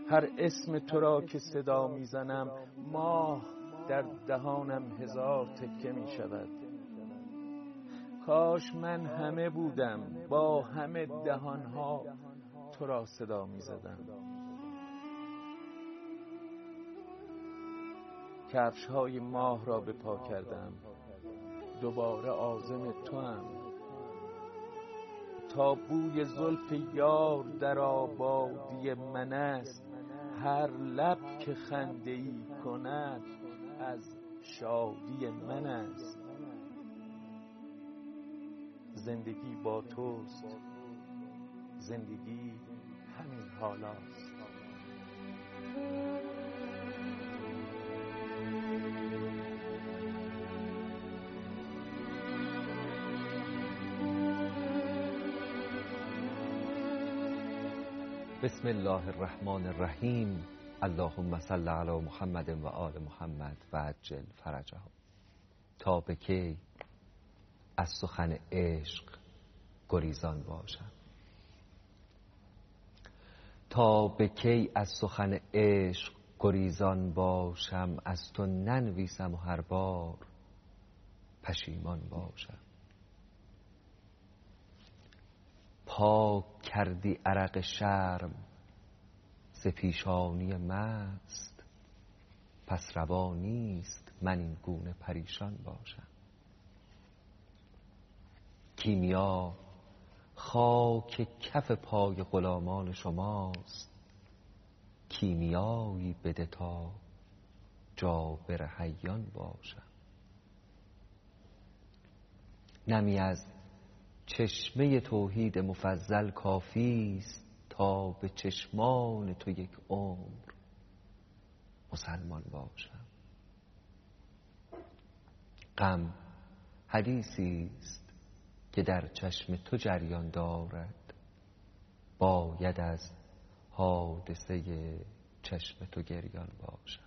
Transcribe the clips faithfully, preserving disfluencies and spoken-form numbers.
هر اسم تو را که صدا میزنم ماه در دهانم هزار تکه می شود. کاش من همه بودم با همه دهانها تو را صدا می زدم. کفش های ماه را به پا کردم، دوباره عازم تو هم. تا بوی زلف یار در آبادی من است، هر لب که خنده ای کند از شادی من است. زندگی با توست، زندگی همین حالاست. بسم الله الرحمن الرحیم. اللهم صل علی محمد و آل محمد و عجل فرجهم. تا به کی از سخن عشق گریزان باشم؟ تا به کی از سخن عشق گریزان باشم؟ از تو ننویسم و هر بار پشیمان باشم. پاک کردی عرق شرم ز پیشانی مست، پس روا نیست من این گونه پریشان باشم. کیمیا خاک کف پای غلامان شماست، کیمیایی بده تا جابر حیان باشم. نمی از چشمه توحید مفضل کافی است تا به چشمان تو یک عمر مسلمان باشم. غم حدیثی است که در چشم تو جریان دارد، باید از حادثه چشم تو گریان باشم.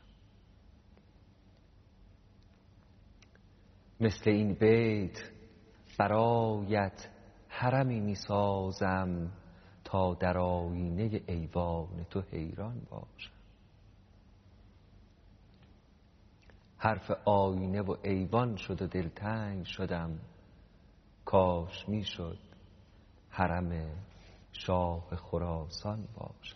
مثل این بیت برایت حرمی می سازم، تا در آینه ایوان تو حیران باشم. حرف آینه و ایوان شد و دلتنگ شدم، کاش می شد حرم شاه خراسان باشم.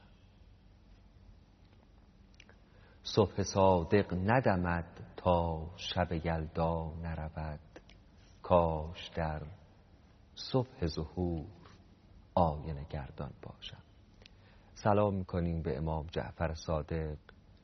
صبح صادق ندمد تا شب یلدا نرود، کاش در صبح ظهور آینه گردان باشم. سلام میکنیم به امام جعفر صادق،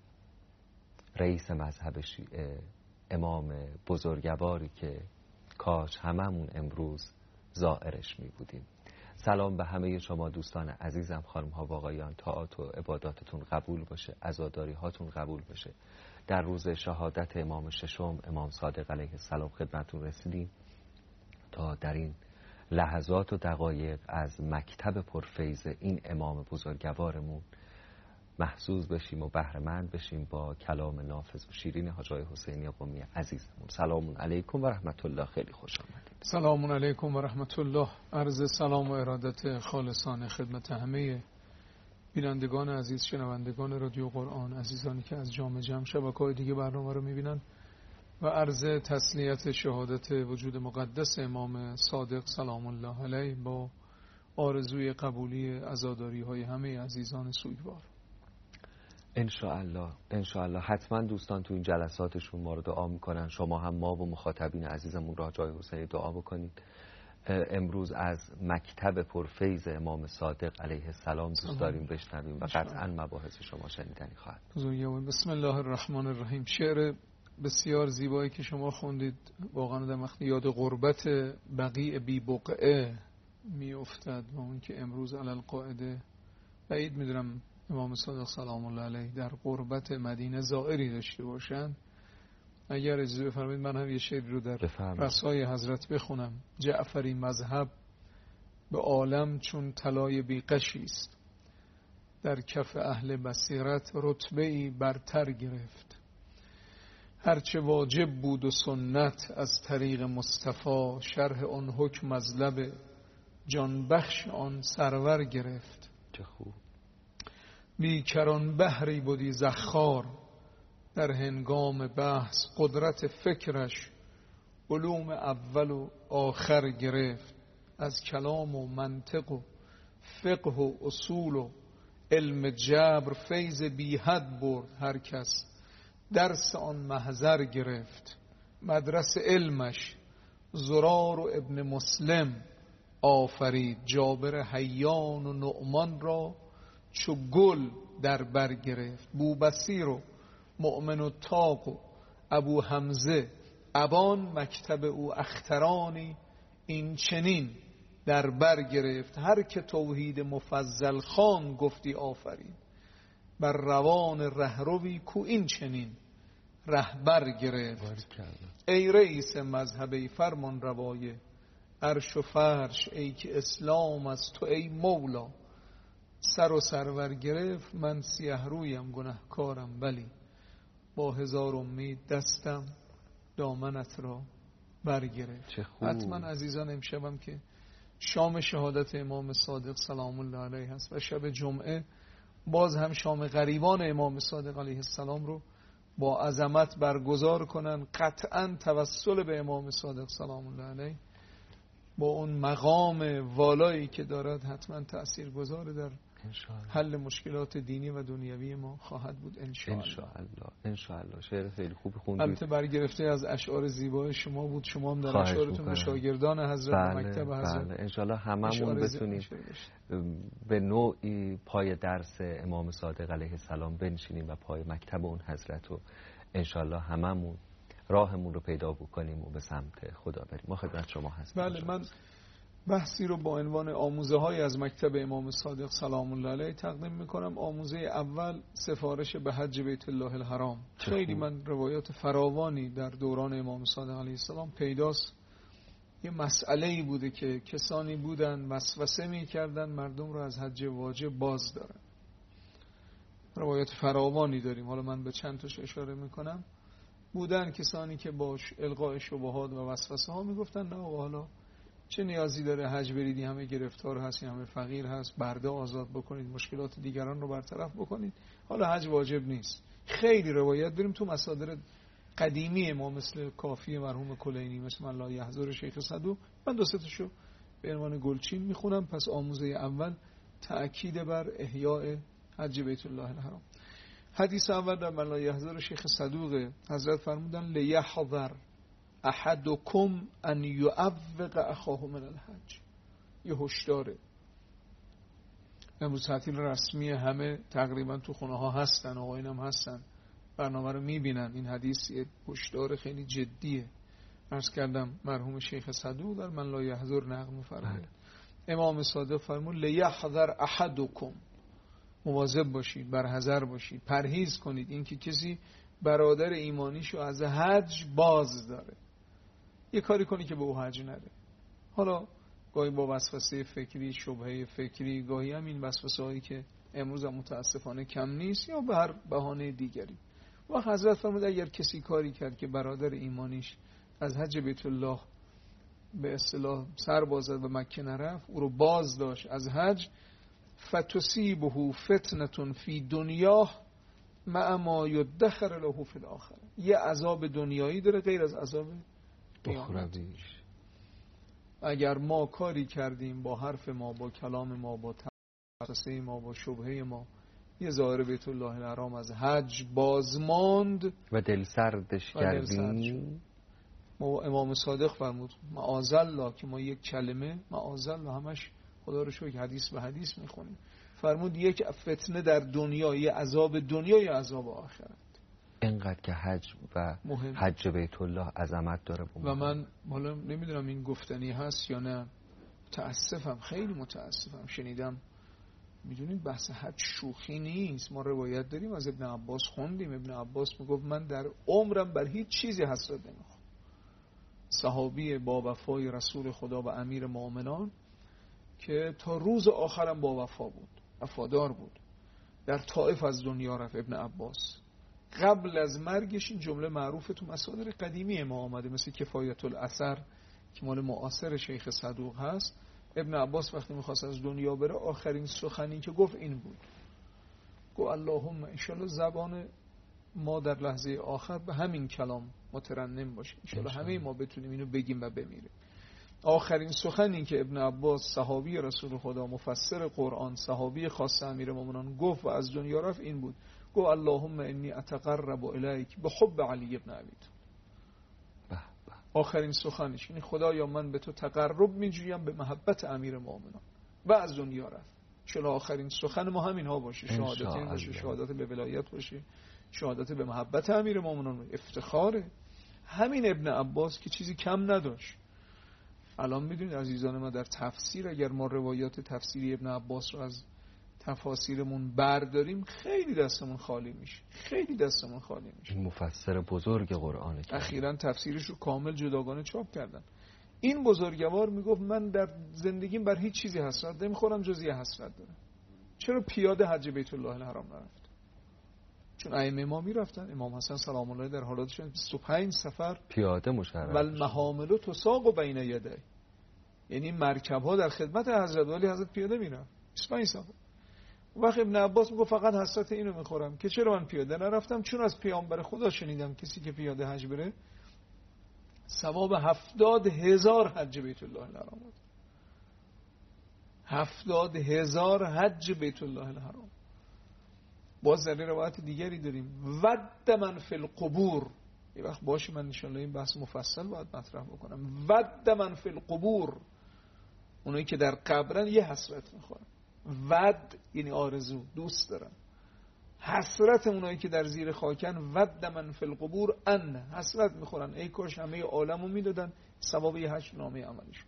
رئیس مذهب شیعه، امام بزرگواری که کاش هممون امروز زائرش می بودیم. سلام به همه شما دوستان عزیزم، خانم ها و آقایان. طاعات و عباداتتون قبول باشه، عزاداری هاتون قبول باشه. در روز شهادت امام ششم امام صادق علیه السلام خدمتون رسیدیم تا در این لحظات و دقایق از مکتب پرفیض این امام بزرگوارمون محظوظ بشیم و بهره‌مند بشیم با کلام نافذ و شیرین حاج آقای حسینی قمی عزیزمون. سلام علیکم و رحمت الله. خیلی خوش آمدید. سلام علیکم و رحمت الله. عرض سلام و ارادت خالصانه خدمت همه بینندگان عزیز، شنوندگان رادیو قرآن، عزیزانی که از جام جم شبکه‌های دیگه برنامه رو میبینن، و عرض تسلیت شهادت وجود مقدس امام صادق سلام الله علیه با آرزوی قبولی عزاداری های همه عزیزان سوگوار. انشاءالله انشاءالله حتما دوستان تو این جلساتشون ما رو دعا میکنن. شما هم ما و مخاطبین عزیزمون را جای حسین دعا بکنید. امروز از مکتب پرفیض امام صادق علیه السلام دوست داریم بشنویم و قطعا مباحث شما شنیدنی خواهد. بسم الله الرحمن الرحیم. شعر بسیار زیبایی که شما خوندید واقعا در وقت یاد غربت بقیع بی بقعه می افتد و اون که امروز علل قاعده بعید میدونم امام صادق سلام الله علیه در غربت مدینه زائری داشته باشند. اگر اجازه بفرمایید من هم یه شعری رو در رسای حضرت بخونم. جعفری مذهب به عالم چون طلای بی غشی است، در کف اهل بصیرت رتبه‌ای برتر گرفت. هرچه واجب بود و سنت از طریق مصطفی، شرح آن حکم از لب جان بخش آن سرور گرفت. چه خوب. بیکران بحری بودی زخار، در هنگام بحث قدرت فکرش علوم اول و آخر گرفت. از کلام و منطق و فقه و اصول و علم جبر فیض بی حد برد هر کس، درس آن محضر گرفت. مدرسه علمش زرار و ابن مسلم آفرید، جابر حیان و نعمان را چو گل در بر گرفت. بوبصیر و مؤمن و طاق و ابو حمزه ابان، مکتب او اخترانی این چنین در بر گرفت. هر که توحید مفضل خان گفتی آفرین، بر روان رهروی کو این چنین رهبر گرفت. ای رئیس مذهب ای فرمان روای عرش و فرش، ای که اسلام از تو ای مولا سر و سرور گرفت. من سیه رویم گنهکارم ولی با هزار امید دستم دامنت را برگرفت. حتما عزیزان امشبم که شام شهادت امام صادق سلام الله علیه هست و شب جمعه باز هم شام غریبان امام صادق علیه السلام رو با عظمت برگزار کنن. قطعا توسل به امام صادق سلام الله علیه با اون مقام والایی که دارد حتما تأثیر گذاره در حل مشکلات دینی و دنیوی ما خواهد بود انشاءالله. انشاءالله انشاءالله. شعر خیلی خوب خوندید. البته برگرفته از اشعار زیبای شما بود، شما هم در اشعارتون به شاگردان حضرت بله، و مکتب حضرت بله. انشاءالله هممون بتونیم به نوعی پای درس امام صادق علیه السلام بنشینیم و پای مکتب اون حضرت رو انشاءالله هممون راهمون رو پیدا بکنیم و به سمت خدا بریم. ما خدمت شما هستیم. بله، من بحثی رو با عنوان آموزه های از مکتب امام صادق سلام الله علیه تقدیم میکنم. آموزه اول سفارش به حج بیت الله الحرام. خیلی من روایات فراوانی در دوران امام صادق علیه السلام پیداست. یه مسئله‌ای بوده که کسانی بودن وسوسه میکردن مردم رو از حج واجب باز دارن. روایات فراوانی داریم، حالا من به چند تاش اشاره میکنم. بودن کسانی که باش القاء شبهات و وسوسه ها میگفتن نه و حالا چه نیازی داره حج بریدی، همه گرفتار هستی، همه فقیر هست، برده آزاد بکنید، مشکلات دیگران رو برطرف بکنید، حالا حج واجب نیست. خیلی روایت بریم تو مصادر قدیمی ما مثل کافی مرحوم کلینی، مثل من لا یحضر شیخ صدوق. من دو سه تاشو به عنوان گلچین میخونم. پس آموزه اول تأکید بر احیاء حج بیت الله الحرام. حدیث اول در من لا یحضر شیخ صدوق حضرت فرمودن لیحضر احدکم ان یعوق اخاه من الحج. یه هشداره. امروز تعطیل رسمی همه تقریبا تو خونه ها هستن، آقایون هم هستن، برنامه رو میبینن. این حدیث یه هشدار خیلی جدیه. عرض کردم مرحوم شیخ صدوق در من لا یحضر نقل می‌فرماید. امام صادق فرمود لیحضر احدکم، مواظب باشید، برحذر باشید، پرهیز کنید اینکه کسی برادر ایمانیشو از حج باز داره. یه کاری کنی که به او حج نره. حالا گاهی با وسوسه فکری، شبهه فکری، گاهی هم این وسوسه هایی که امروز هم متاسفانه کم نیست، یا به هر بهانه دیگری. و حضرت فرمود اگر کسی کاری کرد که برادر ایمانیش از حج بیت الله به اصطلاح سر بازد و مکه نرفت، او رو باز داشت از حج، فتصیبه فتنة فی دنیاه مع ما یدخر له فی الاخره. یه عذاب دنیایی داره غیر از عذاب اخرویش. اگر ما کاری کردیم با حرف ما، با کلام ما، با تفسیر ما، با شبهه ما، یه ظاهر بیت الله الحرام از حج بازماند و دل سردش کردیم، ما امام صادق فرمود معاذالله که ما یک کلمه معاذالله همش خدا رو شکر حدیث به حدیث میخونیم، فرمود یک فتنه در دنیا، یه عذاب دنیا، یه عذاب آخرت. اینقدر که حج و مهم. حج بیت الله عظمت داره و من حالا نمیدونم این گفتنی هست یا نه، متاسفم، خیلی متاسفم. شنیدم میدونید بحث حج شوخی نیست. ما روایت داریم از ابن عباس خوندیم، ابن عباس میگفت من در عمرم بر هیچ چیزی حسرت نمیخوام. صحابی با وفای رسول خدا و امیر مؤمنان که تا روز آخرم با وفا بود، وفادار بود. در طائف از دنیا رفت ابن عباس. قبل از مرگش این جمله معروف تو مصادر قدیمی ما آمده، مثل کفایت الاثر که مال معاصر شیخ صدوق هست. ابن عباس وقتی میخواست از دنیا بره آخرین سخنی که گفت این بود، اللهم انشالله زبان ما در لحظه آخر به همین کلام مترنم باشه، انشالله همه ما بتونیم اینو بگیم و بمیریم. آخرین سخنی که ابن عباس صحابی رسول خدا، مفسر قرآن، صحابی خاص امیرالمومنین گفت و از دنیا رفت این بود، گفت اللهم انی اتقرب الیک بحب علی ابن ابی طالب. آخرین سخنش یعنی خدایا من به تو تقرب میجویم به محبت امیرالمومنین و از دنیا رفت. چرا آخرین سخن ما همین ها باشه، شهادتین باشه، شهادت به ولایت باشه، شهادت به محبت امیرالمومنین، افتخاره. همین ابن عباس که چیزی کم نداشت. الان میدونید عزیزان ما در تفسیر اگر ما روایات تفسیری ابن عباس رو از تفاسیرمون برداریم خیلی دستمون خالی میشه، خیلی دستمون خالی میشه. این مفسر بزرگ قرآنه که اخیراً تفسیرش رو کامل جداگانه چاپ کردن. این بزرگوار میگفت من در زندگیم بر هیچ چیزی حسرت نمیخورم جز یه حسرت دارم. چرا پیاده حج بیت الله الحرام نرفت؟ چون ائمه ما میرفتن. امام حسن سلام الله در حالاتشون بیست و پنج سفر پیاده مشرف و المحامل تساق بین یدی، یعنی مرکب ها در خدمت حضرت ولی حضرت پیاده میرفت بیست و پنج سفر. وقت ابن عباس میگه فقط حسرت اینو میخورم که چرا من پیاده نرفتم، چون از پیامبر خدا شنیدم کسی که پیاده حج بره ثواب هفتاد هزار حج بیت الله الحرام، هفتاد هزار حج بیت الله الحرام. باز در روایت دیگری داریم ود من فی القبور، یه وقت باشه من انشالله این بحث مفصل باید مطرح بکنم. ود من فی القبور، اونایی که در قبرن یه حسرت میخورن. ود یعنی آرزو، دوست دارن. حسرت اونایی که در زیر خاکن ود من فی القبور ان، حسرت میخورن ای کاش همه عالمو میدادن ثواب یه حج نامه عملشون.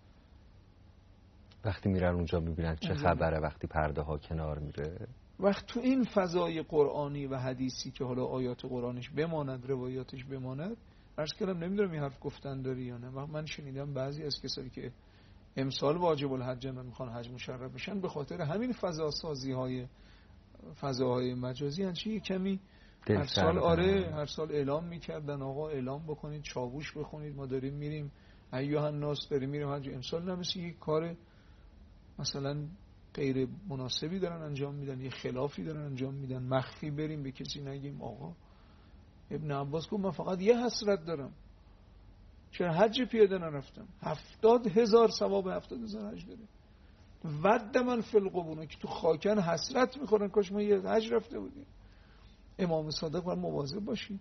وقتی میرن اونجا میبینن چه خبره، وقتی پرده ها کنار میره، وقت تو این فضای قرآنی و حدیثی که حالا آیات قرآنش بماند، روایاتش بماند، عرض کردم نمیدونم این حرف گفتن داری یا نه. من شنیدم بعضی از کسایی که امسال واجب الحج و میخوان حج مشرف بشن به خاطر همین فضا سازی های فضاهای مجازی هنچی کمی هر سال آره هر سال اعلام میکردن آقا اعلام بکنید، چاووش بخونید، ما داریم میریم ایها الناس داریم میریم حج. امسال نمیشه یک کار مثلا غیر مناسبی دارن انجام میدن، یه خلافی دارن انجام میدن، مخفی بریم به کسی نگیم آقا. ابن عباس گفت من فقط یه حسرت دارم، چرا حج پیاده نرفتم؟ هفتاد هزار ثواب هفتاد هزار حج داره. ود من فی القبور، که تو خاکن حسرت میخورن کاش ما یه حج رفته بودیم. امام صادق باید مواظب باشید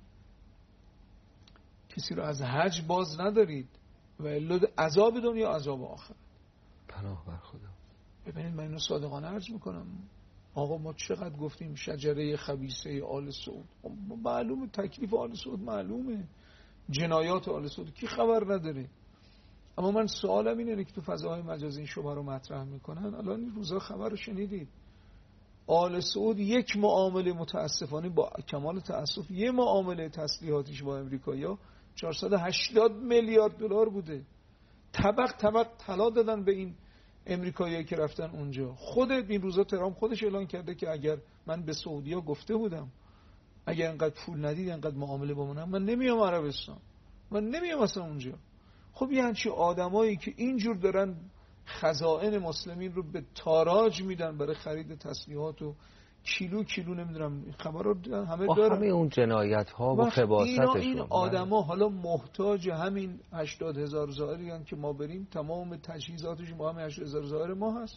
کسی رو از حج باز ندارید و الا عذاب دنیا عذاب آخرت. پناه بر خدا. ببینید من اینو صادقانه عرض میکنم، آقا ما چقدر گفتیم شجره خبیثه آل سعود، معلومه تکلیف آل سعود، معلومه جنایات آل سعود، کی خبر نداره. اما من سوالم اینه که تو فضاهای مجازی این شبهه رو مطرح میکنن. الان این روزا خبر رو شنیدید آل سعود یک معامله، متاسفانه با کمال تاسف، یه معامله تسلیحاتیش با امریکایی‌ها چهارصد و هشتاد میلیارد دلار بوده. طبق طبق طلا دادن به این امریکایی‌ها که رفتن اونجا. خود این روزا ترامپ خودش اعلان کرده که اگر من به سعودی‌ها گفته بودم اگر انقدر پول ندید انقدر معامله با من من نمیام عربستان، من نمیام اصلا اونجا. خب یه همچین آدمایی که اینجور دارن خزائن مسلمین رو به تاراج میدن برای خرید تسلیحات و کیلو کیلو نمیدونم خبر رو همه دارن، همه اون جنایت ها و خباثتشون. این آدما حالا محتاج همین هشتاد هزار زائری هستن که ما بریم تمام تجهیزاتشون با همین هشتاد هزار زائر ما هست.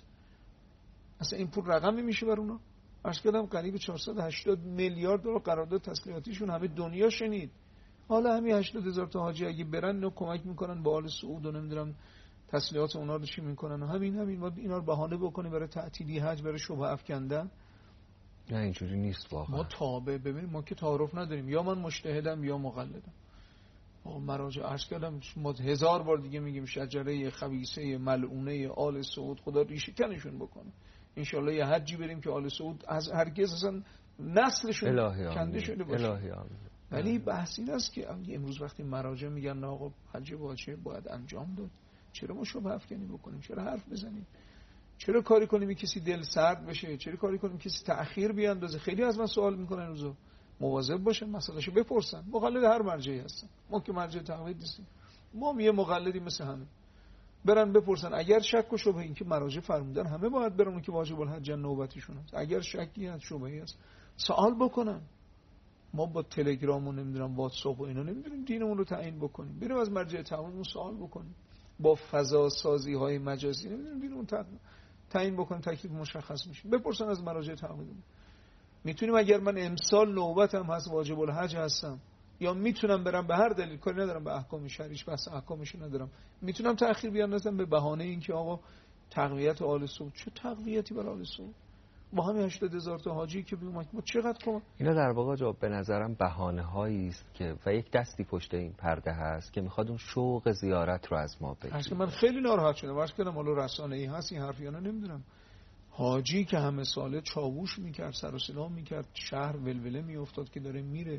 اصلا این پول رقمی میشه بر اونا؟ عرض کردم قریب چهارصد و هشتاد میلیارد دلار قرارداد تسلیحاتیشون همه دنیا شنید. حالا همین هشتاد هزار تا حاجی اگه برن نو کمک میکنن با آل سعود و نمیدونم تسلیحات اونا رو چی میکنن و همین همین ما اینا رو بهانه بکنیم برای تعطیلی حج، برای شبهه افکندن. نه اینجوری نیست واقعا. ما تابع ببینیم ما که تعارف نداریم، یا من مجتهدم یا مقلدم. ما مراجع عرض کردم ما هزار بار دیگه میگیم شجره خبیثه ملعونه آل سعود خدا ریشه کنشون بکنه. انشالله یه حجی بریم که آل سعود از هرگز اصلا نسلشون کنده شده باشه. ولی بحث این است که امروز وقتی مراجع میگن آقا حج واجب باید انجام داد، چرا ما شبهه افکنی بکنیم؟ چرا حرف بزنیم؟ چرا کاری کنیم کسی دل سرد بشه؟ چرا کاری کنیم کسی تأخیر بیاندازه؟ خیلی از من سوال میکنن روزا. مواظب باشن مسئلهشو بپرسن. مقلد هر مرجعی هستن، ما که مرجع تقلید نیستیم، ما یه مقلدی مثل همه. برن بپرسن. اگر شک و شبهه، این که مراجع فرمودن همه باید برن که واجب الحج نوبتیشون هست. اگر شکی هست شبهه‌ای هست سوال بکنن. ما با تلگرام و نمیدونم واتساپ و اینا نمیدونیم دینمون رو تعیین بکنیم. بریم از مرجع تعاملمون سوال بکنیم. با فضا سازی های مجازی نمیدونیم دینمون تعیین بکنیم، تکلیف مشخص میشه. بپرسن از مراجع تعاملمون. میتونیم اگر من امسال نوبتم هست واجب الحج هستم، یا میتونم برم به هر دلیل، کاری ندارم به احکام شرعیش، بس احکامش ندارم، میتونم تأخیر بیاندازم به بهانه اینکه آقا تقویت آل سعود. چه تقویتی برای آل سعود؟ ما همین هشتاد هزار تا حاجی که بیومد ما چقدر کم. اینا در واقع جواب به نظرم بهانه هایی است که و یک دستی پشت این پرده هست که میخواد اون شوق زیارت رو از ما بگیره. من خیلی ناراحت شدم واسه کردم حالا رسانه ای هست این حرفیانا نمیدونم. حاجی که همه ساله چاووش میکرد، سر و صدا میکرد، شهر ولوله میافتاد که داره میره،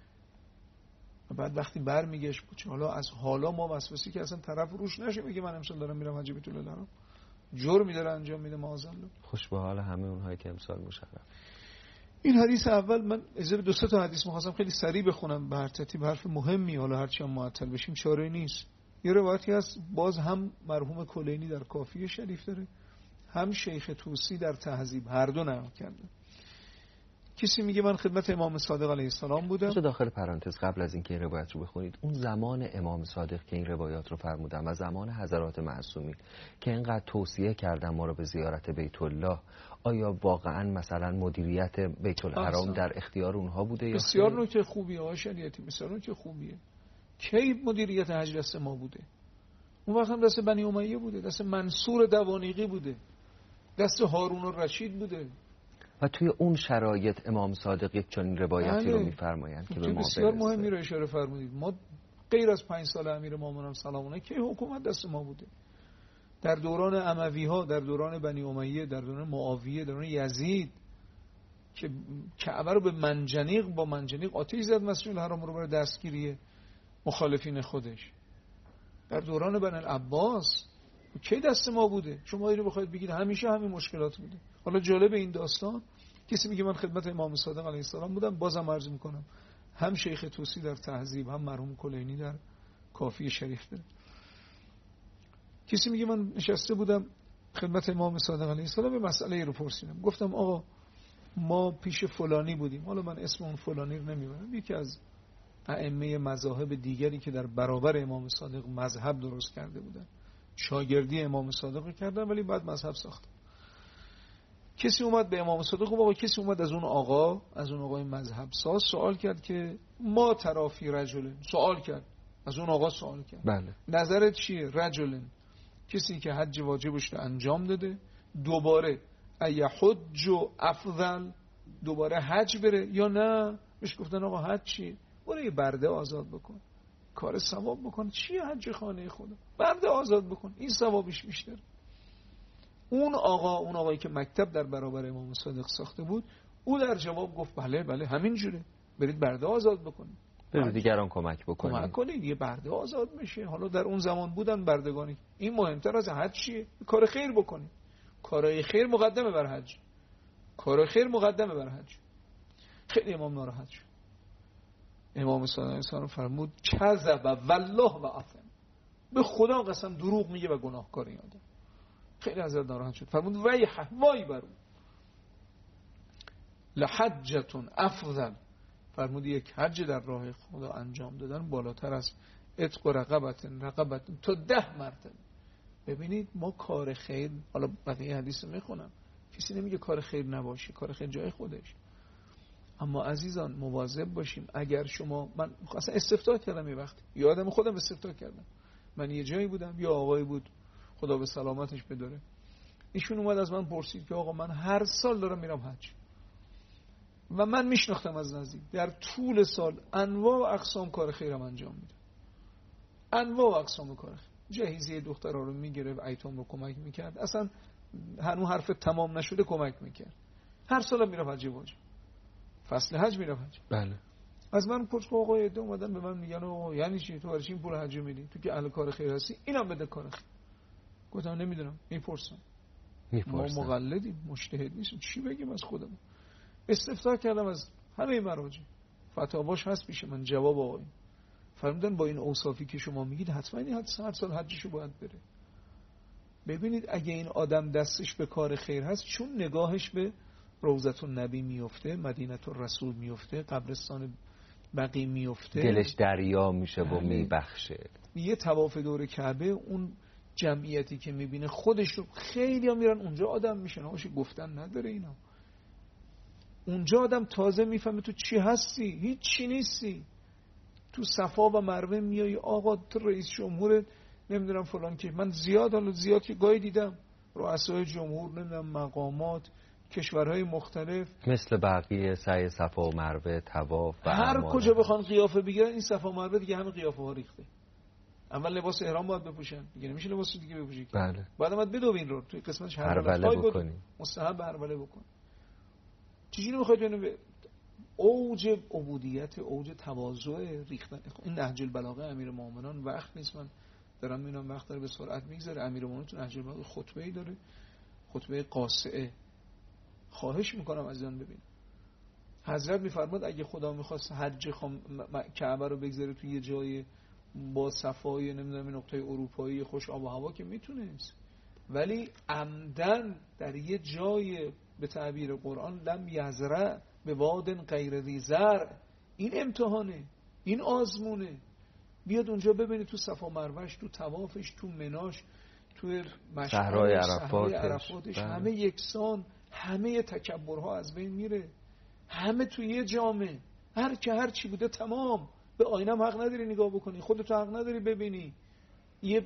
و بعد وقتی برمیگشت بود حالا از حالا ما وسوسه که اصلا طرف روش نشه بگه من امسال دارم میرم حج بیت الله، جرمی داره انجام میده معاذالله. خوش به حال همه اونهایی که امسال مشرف. این حدیث اول من از دو سه تا حدیث می‌خواستم خیلی سریع بخونم به هر ترتیب، حرف مهمی، حالا هرچی هم معطل بشیم چاره نیست. یه روایتی هست باز هم مرحوم کلینی در کافیه شریف داره، هم شیخ طوسی در تهذیب، هر دو نقل کردن. کسی میگه من خدمت امام صادق علیه السلام بودم. چه داخل پرانتز قبل از اینکه این روایت رو بخونید، اون زمان امام صادق که این روایات رو فرمودن و زمان حضرات معصومین که اینقدر توصیه کردن ما رو به زیارت بیت الله، آیا واقعا مثلا مدیریت بیت الحرام در اختیار اونها بوده؟ یا بسیار نکته خوبیه آقای شریعتی، بسیار نکته خوبیه. کی مدیریت حج دست ما بوده؟ اون وقت هم دست بنی امیه بوده، دست منصور دوانیقی بوده، دست هارون الرشید بوده. و توی اون شرایط امام صادق یک چنین روایتی رو میفرمایند که به ما بسیار مهمی رو اشاره فرمودید. ما غیر از پنج سال امیر مؤمنان سلام علیه که حکومت دست ما بوده، در دوران اموی ها، در دوران بنی امیه، در دوران معاویه، در دوران یزید که کعبه رو به منجنیق با منجنیق آتش زد مسجد الحرام رو برای دستگیری مخالفین خودش، در دوران بنی العباس کی دست ما بوده؟ شما اینو بخواید بگید همیشه همین مشکلات بوده. حالا جالب این داستان، کسی میگه من خدمت امام صادق علیه السلام بودم، بازم عرض میکنم هم شیخ طوسی در تهذیب، هم مرحوم کلینی در کافی شریف داره. کسی میگه من نشسته بودم خدمت امام صادق علیه السلام، به مسئله رو پرسیدم، گفتم آقا ما پیش فلانی بودیم، حالا من اسم اون فلانی رو نمیبرم، یکی از ائمه مذاهب دیگری که در برابر امام صادق مذهب درست کرده بودن، شاگردی امام صادق کردن ولی بعد مذهب ساختن. کسی اومد به امام صادق و کسی اومد از اون آقا، از اون آقای مذهب ساز سوال کرد که ما ترافی رجلن، سوال کرد از اون آقا، سوال کرد بله نظرت چیه؟ رجلن، کسی که حج واجبش رو انجام داده، دوباره ای حج افضل، دوباره حج بره یا نه؟ بهش گفتن آقا حج چیه؟ برو یه برده آزاد بکن، کار ثواب بکن. چیه حج خانه خدا؟ برده آزاد بکن، این ثوابش بیشتر. اون آقا، اون آقایی که مکتب در برابر امام صادق ساخته بود، او در جواب گفت بله بله همین جوره، برید برده آزاد بکنید، برید دیگران کمک بکنید، کمک کنید یه برده آزاد بشه. حالا در اون زمان بودن بردگانی، این مهمتر از حج چیه؟ کار خیر بکنید، کارهای خیر مقدمه بر حج، کار خیر مقدمه بر حج. خیلی امام ناراحت شد. امام صادق علیه السلام فرمود کذب والله و اثم، به خدا قسم دروغ میگه و گناهکار این آدم. خیلی حضرت ناراحت شد، فرمود ویح، وای بر او، لحجتون افضل، فرمود یک حج در راه خدا انجام دادن بالاتر از عتق و رقبت رقبت تا ده مرتبه. ببینید ما کار خیر، حالا بقیه حدیث میخونم، کسی نمیگه کار خیر نباشه، کار خیر جای خودش، اما عزیزان مواظب باشیم. اگر شما، من اصلا استفتاء کردم یه وقت، یادم خودم استفتاء کردم، من یه جایی بودم، یه آقایی بود خدا به سلامتش بداره، ایشون اومد از من پرسید که آقا من هر سال دارم میرم حج و من میشناختم از نزدیک، در طول سال انواع و اقسام کار خیرم انجام میدم، انواع و اقسام کار خیر، جهیزیه دخترها رو میگرفت، ایتام رو کمک میکرد، اصلا هنوز حرف تمام نشده کمک میکرد، هر سال میرم حج واجب، فصل حج میرم حج. بله. از من پرس که آقا عده اومدن به من میگن آقا یعنی چی تو برای چی پول حج میدی؟ تو که اهل کار خیر هستی اینم بده کار خیر. گفتم نمیدونم، میپرسم. ما مقلدیم، مجتهد نیستیم، چی بگیم از خودمون؟ استفتاء کردم از همه مراجع، فتاواش هست پیش من، جواب آقای فرمودن با این اوصافی که شما میگید حتما این هر سال حجشو باید بره. ببینید اگه این آدم دستش به کار خیر هست، چون نگاهش به روضة النبی میفته، مدینه الرسول میفته، قبرستان بقیع میفته، دلش دریا میشه و میبخشه. یه طواف دور کعبه، اون جمعیتی که میبینه خودش رو، خیلی ها میرن اونجا آدم میشن، هاشی گفتن نداره اینا. اونجا آدم تازه میفهمه تو چی هستی، هیچ چی نیستی. تو صفا و مروه میای آقا تو رئیس جمهور نمیدونم فلان، که من زیاد حالا زیاد که گاهی دیدم رؤسای جمهور نمیدونم مقامات کشورهای مختلف مثل بقیه سعی صفا و مروه طواف و هر کجا بخوان قیافه بگیرن، این صفا و مروه دیگه همه قیافه ها ریخته. اول لباس احرام باید بپوشن، دیگه نمیشه لباس دیگه بپوشی. بله. بعد اومد بدوین رو توی قسمتش هروله بکنی، مستحب هروله بکن. چجوری میخواید ببینید اوج عبودیت، اوج تواضع ریختن؟ این نهج البلاغه امیرالمومنین وقت نیست، من دارم میبینم وقت داره به سرعت میگذره. امیرالمومنین تو نهج البلاغه خطبه‌ای داره، خطبه قاصعه. خواهش میکنم از آن ببین. حضرت میفرماد اگه خدا میخواست حج خم... کعبه رو بگذاره توی یه جای با صفای نمیدونم نقطه اروپایی خوش آب و هوا که میتونست، ولی عمدن در یه جای به تعبیر قرآن لم یزرع به وادن غیر ذی زرع. این امتحانه، این آزمونه. بیاد اونجا ببینی تو صفا مروهش، تو طوافش، تو مناش، تو صحرای عرفاتش, عرفاتش همه یکسان، همه تکبرها از بین میره، همه تو یه جامعه، هر که هر چی بوده تمام. به آینه هم حق نداری نگاه بکنی، خودت حق نداری ببینی. یه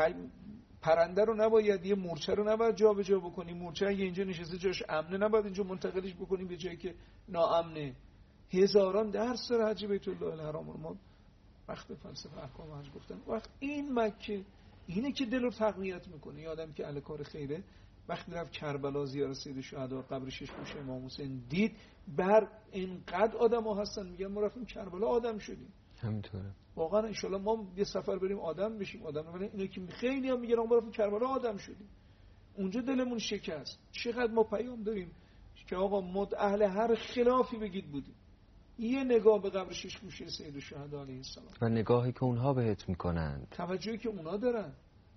پرنده رو نباید، یه مورچه رو نباید جا به جا بکنی. مورچه اگه اینجا نشسته جاش امنه، نباید اینجا منتقلش بکنی به جایی که ناامنه. هزاران درس داره حج بیت الله الحرام. ما وقت فلسفه احکام حج گفتن، وقت این مکه اینه که دل رو تقویت میکنه. یادم که اهل کار خیره وقتی رفت کربلا زیارت سید شهدا، قبر شش گوشه امام حسین دید، بر اینقدر آدم‌ها هستن، میگن ما رفتیم کربلا آدم شدیم. همینطوره واقعا ان شاءالله ما یه سفر بریم آدم بشیم. آدم ببینن اینا که خیلی هم میگن ما رفتیم کربلا آدم شدیم. اونجا دلمون شکست. چقدر ما پیام داریم که آقا ما اهل هر خلافی بگید بودیم. یه نگاه به قبر شش گوشه سید شهدا علیه السلام و نگاهی که اونها بهت میکنند، توجهی که اونها دارن،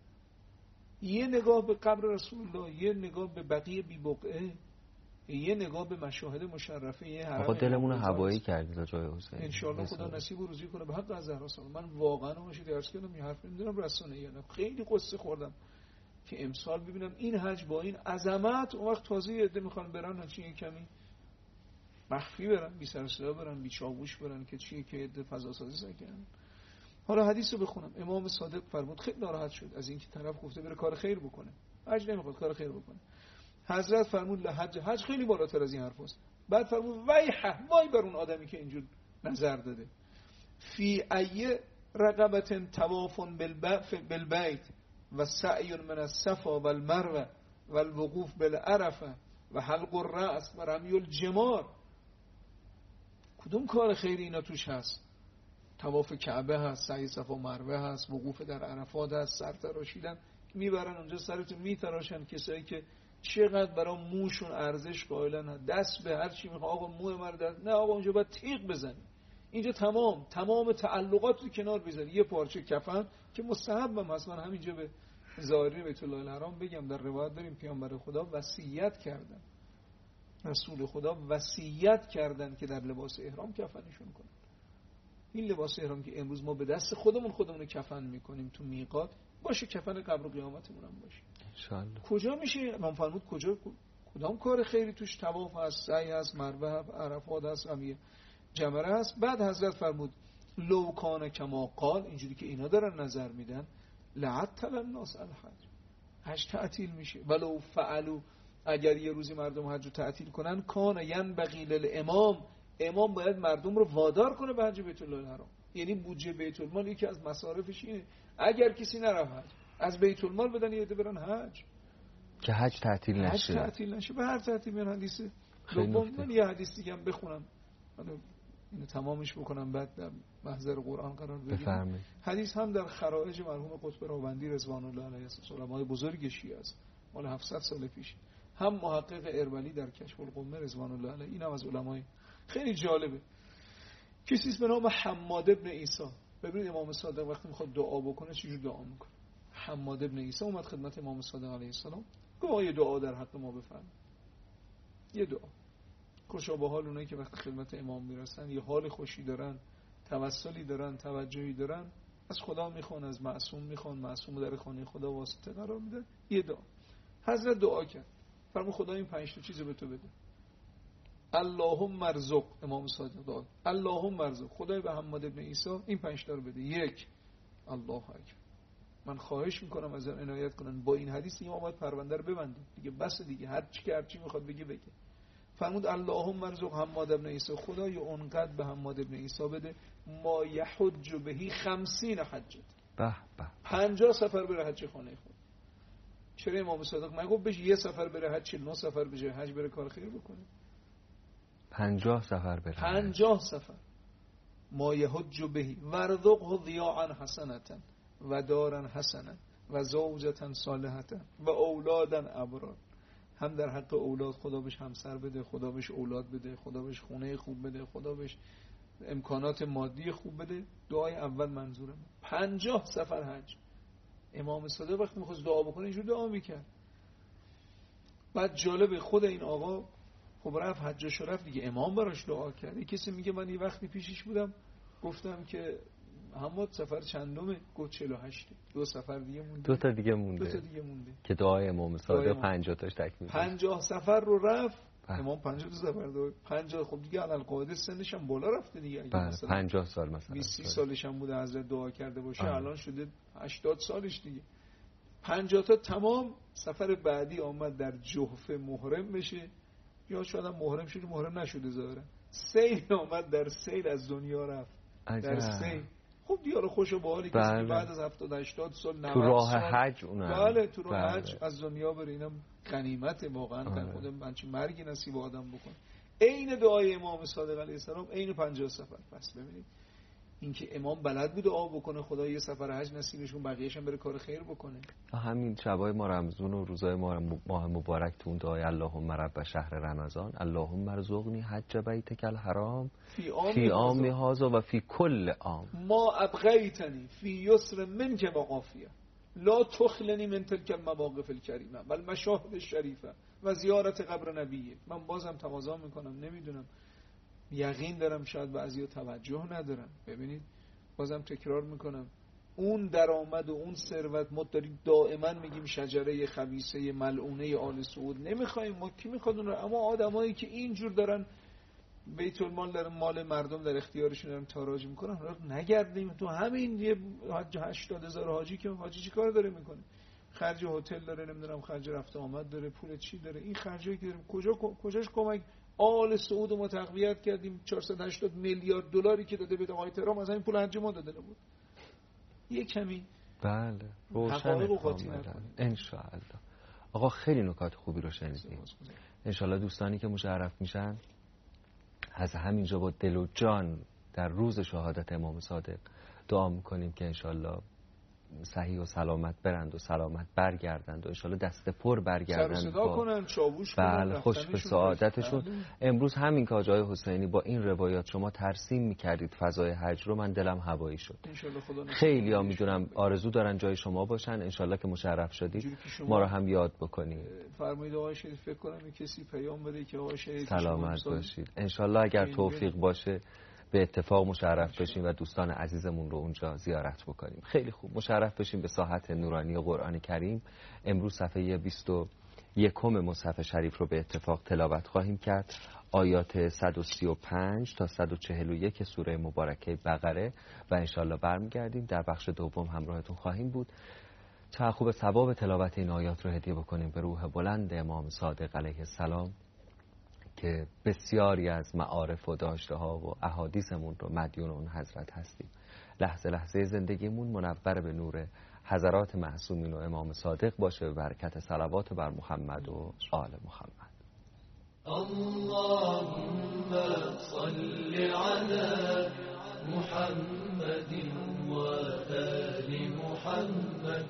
یه نگاه به قبر رسول الله، یه نگاه به بقیه بی بقعه، یه نگاه به مشاهد مشرفه یه حرم. آقا دلمون هوایی کردید تا جای حسین. ان شاء الله خدا نصیب و روزی کنه به حق از زهرا سلام. من واقعا اونش درس کردم، یه حرف نمیدونم رسانه‌ای یا نه، خیلی قصه خوردم که امسال ببینم این حج با این عظمت، اون وقت تازه یه عده میخوان برن چی کمی مخفی برن، بی سر و صدا برن، بی چاووش برن که چی که عده فضا سازی نکنن. حالا حدیث رو بخونم. امام صادق فرمود، خیلی ناراحت شد از اینکه طرف گفته بره کار خیر بکنه، حج نمیخواد کار خیر بکنه. حضرت فرمود لحج، حج خیلی بالاتر از این حرف است. بعد فرمود ویحه، وای بر اون آدمی که اینجور نظر داده. فی ای رقبت طواف بالبیت و سعی من الصفا والمروه والوقوف بالعرفه و حلق الراس و رمی الجمار. کدوم کار خیری اینا توش هست؟ طواف کعبه هست، سعی صفا و مروه هست، وقوف در عرفات هست، سر تراشیدن، میبرن اونجا سرتون میتراشن کسایی که چقدر برای موشون ارزش قائلن، دست به هر چی میخواد. آقا موی من دست، نه آقا اونجا باید تیغ بزنی. اینجا تمام تمام تعلقات رو کنار بذاری، یه پارچه کفن که مستحبم هست. من همینجا به زائرین بیت الله الحرام بگم، در روایت داریم پیامبر خدا وصیت کردن، رسول خدا وصیت کردن که در لباس احرام کفنشون کنن. این لباس احرام که امروز ما به دست خودمون خودمون کفن میکنیم تو میقات، باشه کفن قبر و قیامتمون هم باشه انشالله. کجا میشه؟ امام فرمود کجا، کدام کار خیری توش؟ طواف هست، سعی هست، مروه، عرفات هست، رمی جمره هست. بعد حضرت فرمود لو کان کما قال، اینجوری که اینا دارن نظر میدن، لعطل الناس الحج، حج تعطیل میشه. ولو فعلوا، اگر یه روزی مردم حج رو تعطیل کنن، کان ینبغی للامام، امام باید مردم رو وادار کنه به حج بیت الله الحرام. یعنی بودجه بیت المال یکی از مصارفش اینه، اگر کسی نرفت حج از بیت المال بدن یه عده برن حج، که حج تعطیل نشه. حج تعطیل نشه. به هر ترتیب این حدیث دوم. من یه حدیث دیگه هم بخونم، اینو تمامش بکنم بعد در محضر قرآن قرار بگیرم. حدیث هم در خرائج مرحوم قطب راوندی رضوان الله علیه علمای بزرگ شیعه است، مال هفتصد سال پیش. هم محقق اربلی در کشف القمه رضوان الله علیه، اینم از علمای خیلی جالبه. کسی به نام حماد ابن عیسی. ببینید امام صادق وقتی میخواد دعا بکنه چجور دعا میکنه. حماد ابن عیسی اومد خدمت امام صادق علیه السلام، گفت یه دعا در حق ما بفرمایید. یه دعا خوشا به حال اونایی که وقتی خدمت امام میرسن یه حال خوشی دارن، توسلی دارن، توجهی دارن، از خدا میخوان، از معصوم میخوان، معصوم در خانه خدا واسطه قرار میده. یه دعا حضرت دعا کرد، فرمود خدا این پنج تا چیزو به تو بده. اللهم ارزق، امام صادق داد اللهم ارزق، خدای به حماد ابن عیسی این پنج تا رو بده. یک، الله اکبر، من خواهش میکنم از عنایت کنن با این حدیث دیگه ما باید پرونده رو ببندیم دیگه، بس دیگه، هر چی که هر چی میخواد بگه بگه. فرمود اللهم ارزق حماد ابن عیسی، خدای اونقدر به حماد ابن عیسی بده ما یحج بهی خمسین حجت، به به، پنجاه سفر بره حج خانه خود. چرا امام صادق نگفت بهش یه سفر بره حج، چهل و نه سفر بشه حج بره کار خیر بکنه؟ پنجاه سفر بره، پنجاه سفر. ما یحج بهی ورزقه ضیاعا حسنتا و دارا حسنا و زوجتا صالحتا و اولادا ابرار. هم در حق اولاد خدا بهش همسر بده، خدا بهش اولاد بده، خدا بهش خونه خوب بده، خدا بهش امکانات مادی خوب بده. دعای اول منظورم. پنجاه سفر حج. امام صادق وقتی می‌خواست دعا بکنه اینجور دعا میکرد. بعد جالب خود این آقا خب رفت حجش رفت دیگه، امام براش دعا کرد. کسی میگه من یه وقتی پیشش بودم گفتم که حماد سفر چندمه؟ گفت چهل و هشت، دو سفر دیگه مونده، دو تا دیگه مونده، دو تا دیگه مونده که دعای امام صادق پنجاه تاش تکمیل. پنجاه سفر رو رفت بله. امام پنجاه تا سفر داد، پنجاه. خب دیگه علل قاعده سنش هم بالا رفته دیگه، بله مثلا پنجاه سال مثلا بیست سالش هم بوده حضرت دعا کرده باشه آه. الان شده هشتاد سالش دیگه. پنجاه تا تمام. سفر بعدی آمد در جحفه محرم بشه، یا شاید هم محرم شده محرم نشده ظاهرا، سیل آمد در سیل از دنیا رفت عجب. در سیل. خب دیاره خوش و باحالی کسی که بعد از هفتاد هشتاد سال نود تو راه سال حج اونم بله تو راه بله. حج از دنیا بره، اینم غنیمت واقعا. در خود من چه مرگی نصیب آدم بکنه. عین دعای امام صادق علیه السلام، عین پنجاه سفر. پس ببینید اینکه امام بلد بود دعا بکنه خدا یه سفر حج نصیبشون، بقیه‌اش هم بره کار خیر بکنه. همین شبای ما رمضان و روزای ما ماه مبارک تو اون دعای اللهم رب شهر رمضان اللهم ارزقنی حج بیتک الحرام فی عام هذا و فی کل عام ما ابقیتنی فی یسر منک و عافیه لا تخلنی من تلک المواقف الکریمه و المشاهد الشریفه و زیارت قبر نبیه. من بازم تقاضا میکنم، نمیدونم، یقین دارم شاید بعضیا توجه ندارن. ببینید بازم تکرار میکنم، اون درآمد و اون ثروت ما داریم دائما میگیم شجره خبیثه ملعونه آل سعود، نمیخوایم ما، کی میخواد اون رو؟ اما آدمایی که اینجور دارن بیت المال در مال مردم در اختیارشون دارن تاراج میکنن، نگردیم تو همین یه حج هشتاد هزار حاجی که حاجی چی کار داره میکنه؟ خرج هتل داره، نمیدونم خرج رفت آمد داره، پول چی داره؟ این خرجایی که داریم کجا کجاش کمک آل سعود رو ما تقویت کردیم؟ چهارصد و هشتاد میلیارد دلاری که داده به آقای ترام از این پول حج ما داده بود. یه کمی بله روشن ان شاء الله. آقا خیلی نکات خوبی رو شنیدیم. ان شاء الله دوستانی که مشرف میشن از همینجا با دل و جان در روز شهادت امام صادق دعا میکنیم که ان شاء الله صحیح و سلامت برند و سلامت برگردند و ان شاء الله دست پر برگردند، سر صدا کنن، چاووش کنن، بله خوش به سعادتشون. امروز همین که آقای حسینی با این روایات شما ترسیم میکردید فضای حج رو، من دلم هوایی شد. خیلی ها میدونم آرزو دارن جای شما باشن، ان شاء الله که مشرف شدید ما رو هم یاد بکنید. فرمایید آقای شریف فکر کنم کسی پیام بده که آقای شریف سلامت باشید. ان شاء الله اگر توفیق باشه به اتفاق مشرف بشیم و دوستان عزیزمون رو اونجا زیارت بکنیم. خیلی خوب، مشرف بشیم به ساحت نورانی قرآن کریم. امروز صفحه بیست و یک مصحف شریف رو به اتفاق تلاوت خواهیم کرد، آیات صد و سی و پنج تا صد و چهل و یک سوره مبارکه بقره و انشالله برمیگردیم در بخش دوم همراهتون خواهیم بود. چه خوب ثواب تلاوت این آیات رو هدیه بکنیم به روح بلند امام صادق علیه السلام که بسیاری از معارف و داشته ها و احادیثمون رو مدیون اون حضرت هستیم. لحظه لحظه زندگیمون منور به نور حضرات معصومین و امام صادق باشه به برکت صلوات بر محمد و آل محمد. اللهم صل على محمد و آل محمد.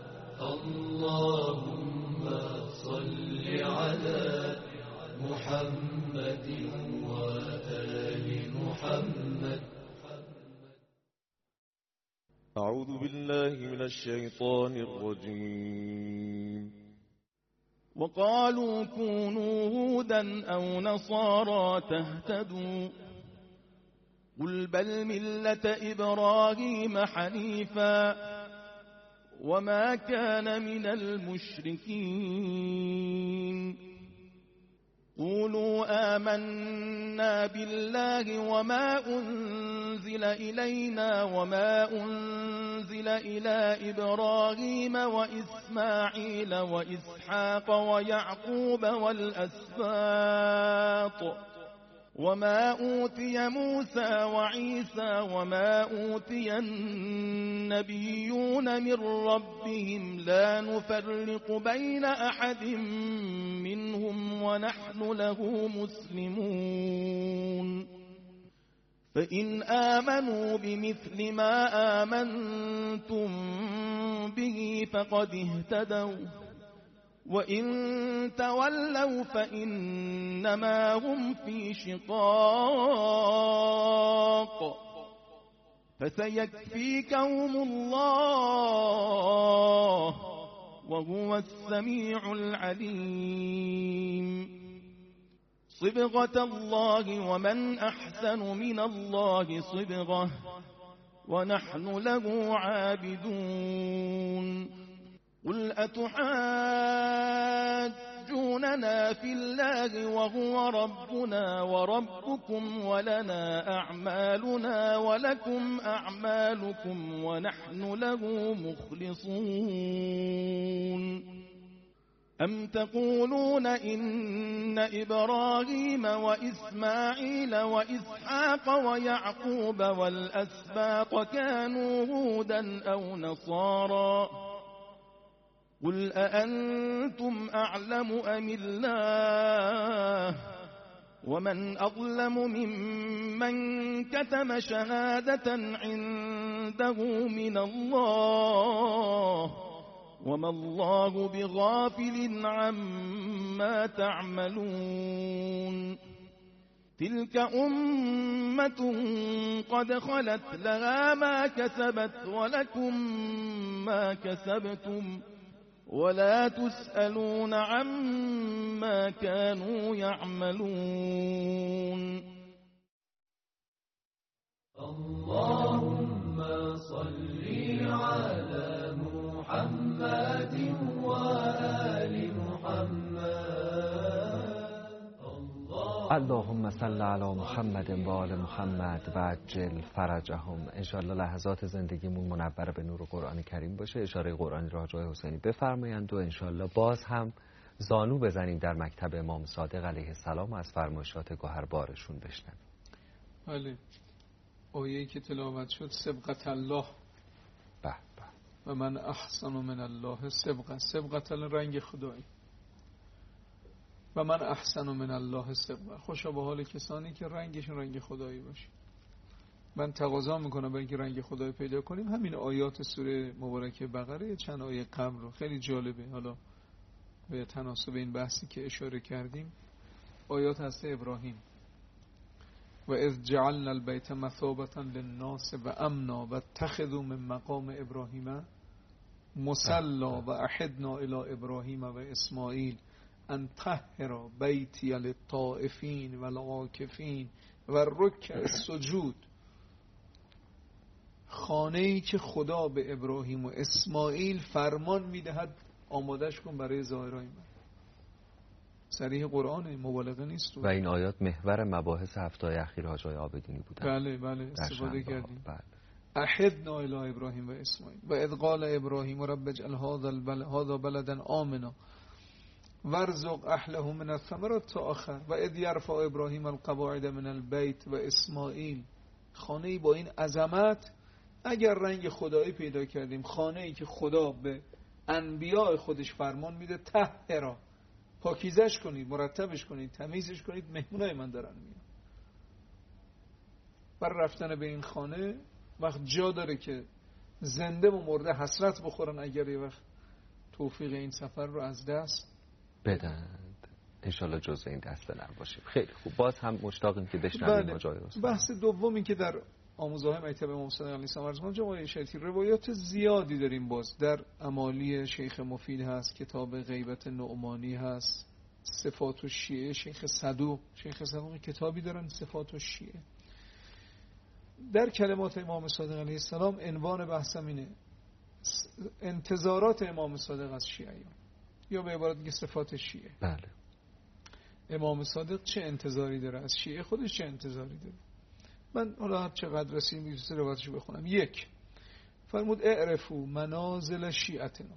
اللهم صل على محمد و آل محمد. أعوذ بالله من الشيطان الرجيم. وقالوا كونوا هودا أو نصارى تهتدوا قل بل ملة إبراهيم حنيفا وما كان من المشركين قولوا آمنا بالله وما أنزل إلينا وما أنزل إلى إبراهيم وإسماعيل وإسحاق ويعقوب والأسباط وما أوتي موسى وعيسى وما أوتي النبيون من ربهم لا نفرق بين أحد منهم ونحن له مسلمون فإن آمنوا بمثل ما آمنتم به فقد اهتدوا وإن تولوا فإنما هم في شقاق فسيكفيكهم الله وهو السميع العليم صبغة الله ومن أحسن من الله صبغة ونحن له عابدون قل أتحاجوننا في الله وهو ربنا وربكم ولنا أعمالنا ولكم أعمالكم ونحن له مخلصون أم تقولون إن إبراهيم وإسماعيل وإسحاق ويعقوب والأسباط كانوا هودا أو نصارى قل أأنتم أعلم أم الله ومن أظلم ممن كتم شهادة عنده من الله وما الله بغافل عما تعملون تلك أمة قد خلت لها ما كسبت ولكم ما كسبتم ولا تسألون عما كانوا يعملون اللهم صل على محمد وآل محمد اللهم صل علی محمد و آل محمد و عجل فرجهم. انشاءالله لحظات زندگیمون منور به نور قرآن کریم باشه. اشاره قرآنی را حاج حسینی بفرمایند و انشاءالله باز هم زانو بزنیم در مکتب امام صادق علیه السلام و از فرمایشات گوهربارشون بشنویم. بله، آیه‌ای که تلاوت شد سبقت الله به به و من احسن من الله سبقت. سبقت رنگ خدایی و من احسن من الله سبقت. خوشا به حال کسانی که رنگشون رنگ خدایی باشه. من تقاضا میکنم برای اینکه رنگ خدایی پیدا کنیم همین آیات سوره مبارکه بقره چند آیه قبل رو، خیلی جالبه. حالا به تناسب این بحثی که اشاره کردیم، آیات هست ابراهیم و اذ جعلنا البیت مثابة للناس و امنا و اتخذوا من مقام ابراهیم مصلا و احدنا الی ابراهیم و اسماعیل ان طهر بیتی للطائفین و العاکفین و رکع السجود. خانه‌ای که خدا به ابراهیم و اسماعیل فرمان میدهد آمادش کن برای زائرای من. صریح قرآن، مبالغه نیست. و این آیات محور مباحث هفته اخیر حاج آبدینی بودن. بله بله استفاده کردیم. بله. احدنا الی ابراهیم و اسماعیل و اذ قال ابراهیم رب اجعل هذا البلد هذا بلدا آمنا وارزق اهله من الثمرات تا آخر. و اذ یرفع ابراهیم القواعد من البیت و اسماعیل. خانه‌ای با این عظمت اگر رنگ خدایی پیدا کردیم، خانه‌ای که خدا به انبیاء خودش فرمان میده طهرا، پاکیزش کنید، مرتبش کنید، تمیزش کنید، مهمونای من دارن میان. برای رفتن به این خانه وقت جا داره که زنده و مرده حسرت بخورن اگر یه وقت توفیق این سفر رو از دست بدند. انشالله جزء این دسته نباشیم. خیلی خوب، باز هم مشتاقیم که بشنویم. بله. جای است. بحث دومی که در آموزهای مکتب امام صادق علیه السلام عرض کنم جناب شیخی روایات زیادی داریم. باز در امالی شیخ مفید هست، کتاب غیبت نعمانی هست، صفات الشیعه شیخ صدوق شیخ صدوق کتابی دارن صفات الشیعه. در کلمات امام صادق علیه السلام عنوان بحثم اینه انتظارات امام صادق از شیعیان، یا به عبارت دیگه صفات شیعه. بله. امام صادق چه انتظاری داره از شیعه، خودش چه انتظاری داره. من حالا هر چقدر رسیدیم میتونم روایتشو بخونم. یک، فرمود اعرفوا منازل شیعتنا،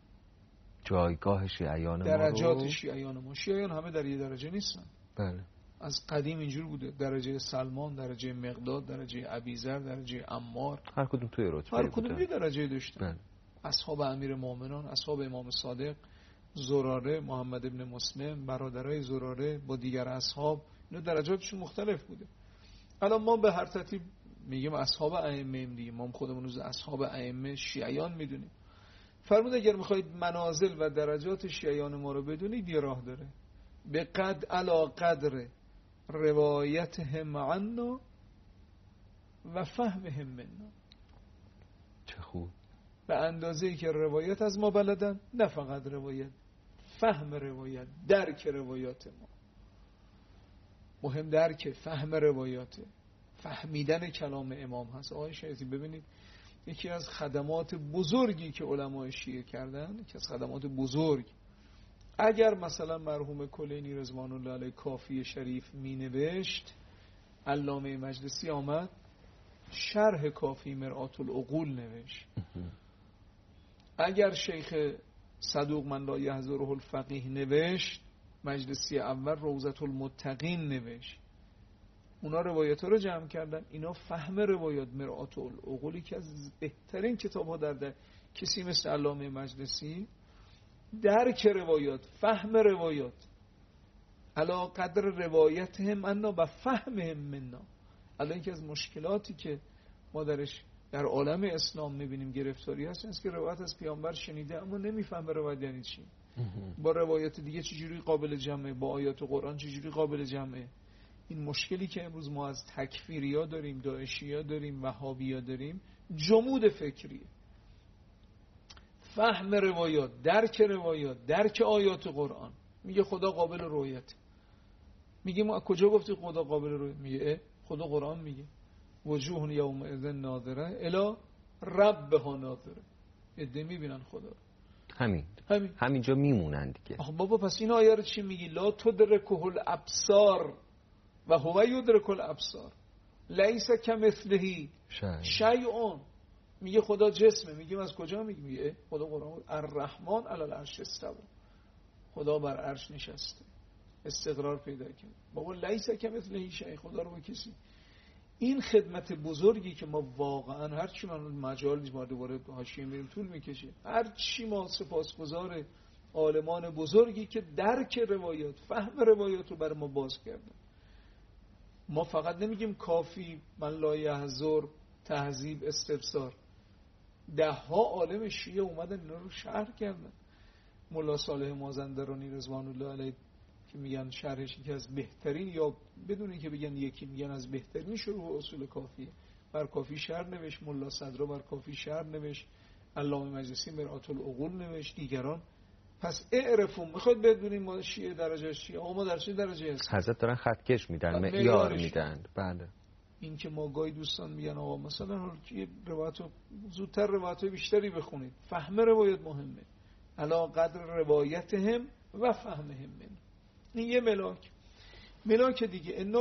جایگاه شیعیان ما رو، درجات شیعیان ما. شیعیان همه در یه درجه نیستن. بله. از قدیم اینجور بوده، درجه سلمان، درجه مقداد، درجه ابیذر، درجه عمار، هر کدوم توی رتبه هر کدوم یه درجه داشتن. بله. اصحاب امیر مومنان، اصحاب امام صادق، زراره، محمد ابن مسلم، برادرای زراره با دیگر اصحاب، اینا درجاتشون مختلف بوده. الان ما به هر ترتیب میگیم اصحاب ائمه دیگه، ما خودمون رو اصحاب ائمه شیعیان میدونیم. فرمود اگر میخواید منازل و درجات شیعیان ما رو بدونید یه راه داره، به قد علا قدر روایتهم عنا و فهمهم منا. چه خوب. به اندازه‌ای که روایت از ما بلدن، نه فقط روایت، فهم روایت، درک روایات ما. مهم درک فهم روایاته، فهمیدن کلام امام هست. آقای شیخی ببینید یکی از خدمات بزرگی که علمای شیعه کردن، یکی از خدمات بزرگ، اگر مثلا مرحوم کلینی رضوان الله علیه کافی شریف می نوشت، علامه مجلسی آمد شرح کافی مرآت العقول نوشت. اگر شیخ صدوق من لا یحضره الفقیه نوشت، مجلسی اول روضة المتقین نوشت. اونا روایت ها رو جمع کردن. اینا فهم روایات مرآت العقولی که از بهترین کتاب ها در, در کسی مثل علامه مجلسی، درک روایات، فهم روایات، علا قدر روایتهم انا و فهمهم منا. الان یکی از مشکلاتی که ما درش در عالم اسلام میبینیم گرفتاری هست، اینه که روایت از پیامبر شنیده اما نمیفهمه روایت یعنی چی، با روایت دیگه چجوری قابل جمعه، با آیات قرآن چجوری قابل جمعه. این مشکلی که امروز ما از تکفیریا داریم، داعشیا داریم، وهابیا داریم، جمود فکریه. فهم روایات، درک روایات، درک آیات قرآن. میگه خدا قابل رویت، میگه ما کجا گفتی خدا قابل رویت؟ میگه خدا قرآن میگه وجوه یومئذ ناظره الی ربها ناظره. عده میبینن خدا. همین همین همینجا میمونن دیگه. آخه بابا پس این آیه رو چی میگی؟ لا تدرکه الابصار و هو یدرک الابصار لیس کمثله شیء. میگه خدا جسمه، میگیم از کجا میگی؟ میگه خدا قرآن الرحمن علی العرش استوى، خدا بر عرش نشسته، استقرار پیدا کرد. بابا لیس کمثله شیء، خدا رو با کسی. این خدمت بزرگی که ما واقعا هر چی من مجال ما دوباره حاشیه میریم طول میکشه، هر چی ما سپاسگزار عالمان بزرگی که درک روایات، فهم روایات رو برای ما باز کردن. ما فقط نمیگیم کافی، من لا یحضر، تهذیب، استبصار. ده ها عالم شیعه اومدن اینا رو شرح کردن. ملا صالح مازندرانی رضوان الله علیه که میگن شرحش که از بهترین، یا بدون اینکه بگن یکی، میگن از بهترین شروع اصول کافیه، بر کافی شرح نوشت. ملا صدرا بر کافی شرح نوشت. علامه مجلسی مرآت العقول نوشت. دیگران. پس اعرفوا، میخواد بدونیم ما شیعه درجه چیه؟ آقا ما در چه درجه هستیم؟ حضرت دارن خطکش میدن، معیار میدن. بله. این که ما گاهی دوستان میگن آقا مثلا حالا که روایتو زودتر روایتای بیشتری بخونید، فهم روایت مهمه. علا قدر روایتهم و فهمهم من. این یه ملاک. ملاک دیگه انا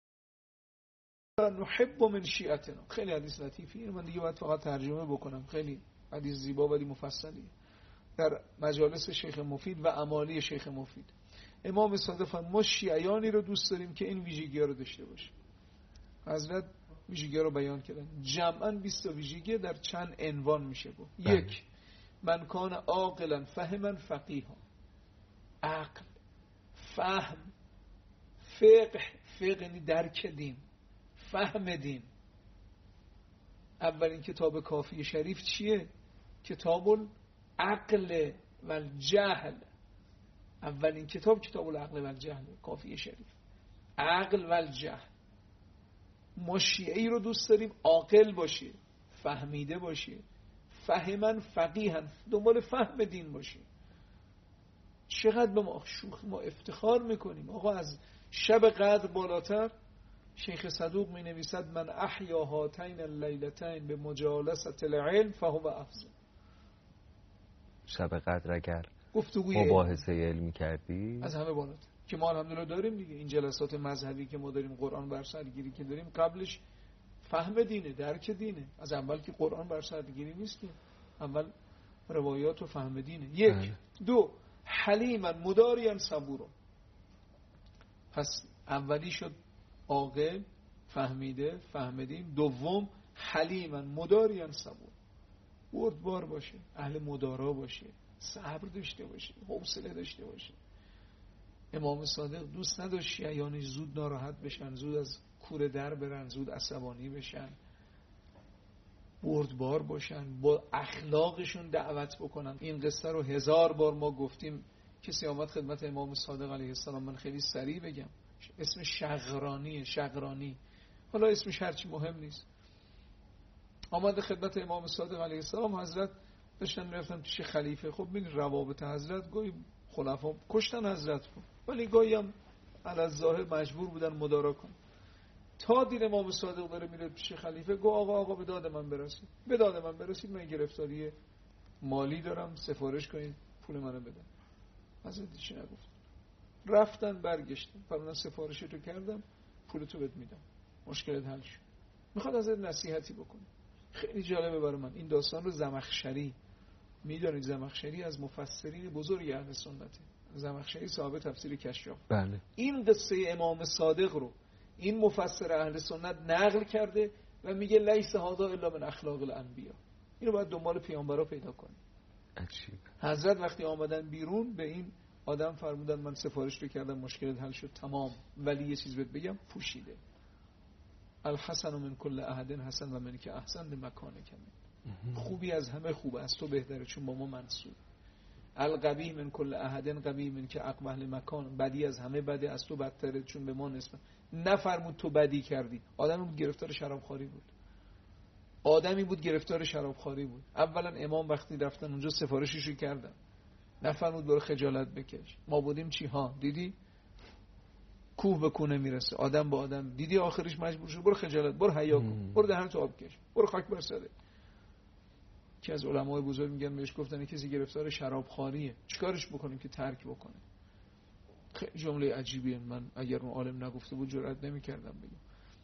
لا نحب من شیعتنا. خیلی حدیث لطیفی، من دیگه باید فقط ترجمه بکنم، خیلی حدیث زیبا ولی مفصلیه. در مجالس شیخ مفید و امالی شیخ مفید امام صادق فرمود ما شیعیانی رو دوست داریم که این ویژگی‌ها رو داشته باشه. حضرت ویژگی‌ها رو بیان کردن، جمعاً بیست تا ویژگی در چند عنوان میشه بود. یک، من کان عاقلا فهما فقیها. عقل، فهم، فقه. فقه یعنی درک دین، فهم دین. اولین کتاب کافی شریف چیه؟ کتاب العقل و الجهل. اولین کتاب کتاب العقل و الجهل، کافی شریف. عقل و الجهل. ما شیعی رو دوست داریم عاقل باشه، فهمیده باشه، فهمن فقیهن، دنبال فهم دین باشه. چقدر به ما شوخ ما افتخار میکنیم. آقا از شب قدر بالاتر شیخ صدوق می نویسد من احیا هاتین اللیلتین به مجالست العلم فهو افضل. شب قدر اگر گفتگوی مباحثه علمی کردی از همه بالاتر که ما الحمدلله داریم دیگه. این جلسات مذهبی که ما داریم، قرآن بر سرگیری که داریم، قبلش فهم دینه، درک دینه. از اول که قرآن بر سرگیری نیستیم، اول روایات و فهم دینه. یک اه. دو حلیما مداریا صبورا. پس اولی شد عاقل، فهمیده، فهمیدیم. دوم حلیما مداریا صبور، بردبار باشه، اهل مدارا باشه، صبر داشته باشه، حوصله داشته باشه. امام صادق دوست نداشت شیعیانش زود ناراحت بشن، زود از کوره در برن، زود عصبانی بشن، بردبار باشن، با اخلاقشون دعوت بکنن. این قصه رو هزار بار ما گفتیم. کسی آمد خدمت امام صادق علیه السلام، من خیلی سریع بگم، اسم شغرانیه، شغرانی، حالا اسمش هرچی مهم نیست. آمد خدمت امام صادق علیه السلام، حضرت داشتن میرفتن پیش خلیفه. خب ببین روابط حضرت، گاهی خلفا کشتن حضرت رو، ولی گاهی هم علی الظاهر مجبور بودن مدارا کنن. تا دید امام صادق داره میره پیش خلیفه، گو آقا آقا به داد من برسید، به داد من برسید، من گرفتاری مالی دارم، سفارش کنید پول منو بدن. حضرت چی نگفت، رفتن برگشتن، فرمودن سفارشتو کردم، پولتو بهت میدم، مشکلت حل شد. میخواد ازت نصیحتی بکنه. خیلی جالبه برای من این داستان رو. زمخشری، میدونید زمخشری از مفسرین بزرگ اهل سنته. زمخشری صاحب تفسیر کشاف. بله. این قصه امام صادق رو این مفسر اهل سنت نقل کرده و میگه لیس هذا الا من اخلاق الانبیا. اینو باید دنبال پیامبرا پیدا کنیم. عجیب. حضرت وقتی آمدن بیرون به این آدم فرمودن من سفارش رو کردم، مشکلت حل شد، تمام، ولی یه چیز بهت بگم، پوشیده. الحسن من کل احد حسن و من که احسن به مکانه کمی. خوبی از همه خوبه، از تو بهتره چون با ما منسوب. القبیح من کل احد قبیح من که اقبح مکان. بدی از همه بده، از تو بدتره چون به ما نسبت. نفرمود تو بدی کردی. آدمی بود گرفتار شرابخواری بود. آدمی بود گرفتار شرابخواری بود. اولا امام وقتی رفتن اونجا سفارششو کردن، نفرمود برو خجالت بکش. ما بودیم چی ها، دیدی کوه به کوه نمیرسه، آدم با آدم، دیدی آخرش مجبور شد برو خجالت، برو حیا کن، برو دهنتو آب کش، برو خاک بر سرت. که از علمای بزرگ میگن بهش گفتن کسی گرفتار شرابخواریه چیکارش بکنیم که ترک بکنه. خیلی جمله عجیبیه، من اگر اون عالم نگفته بود جرئت نمی‌کردم بگم.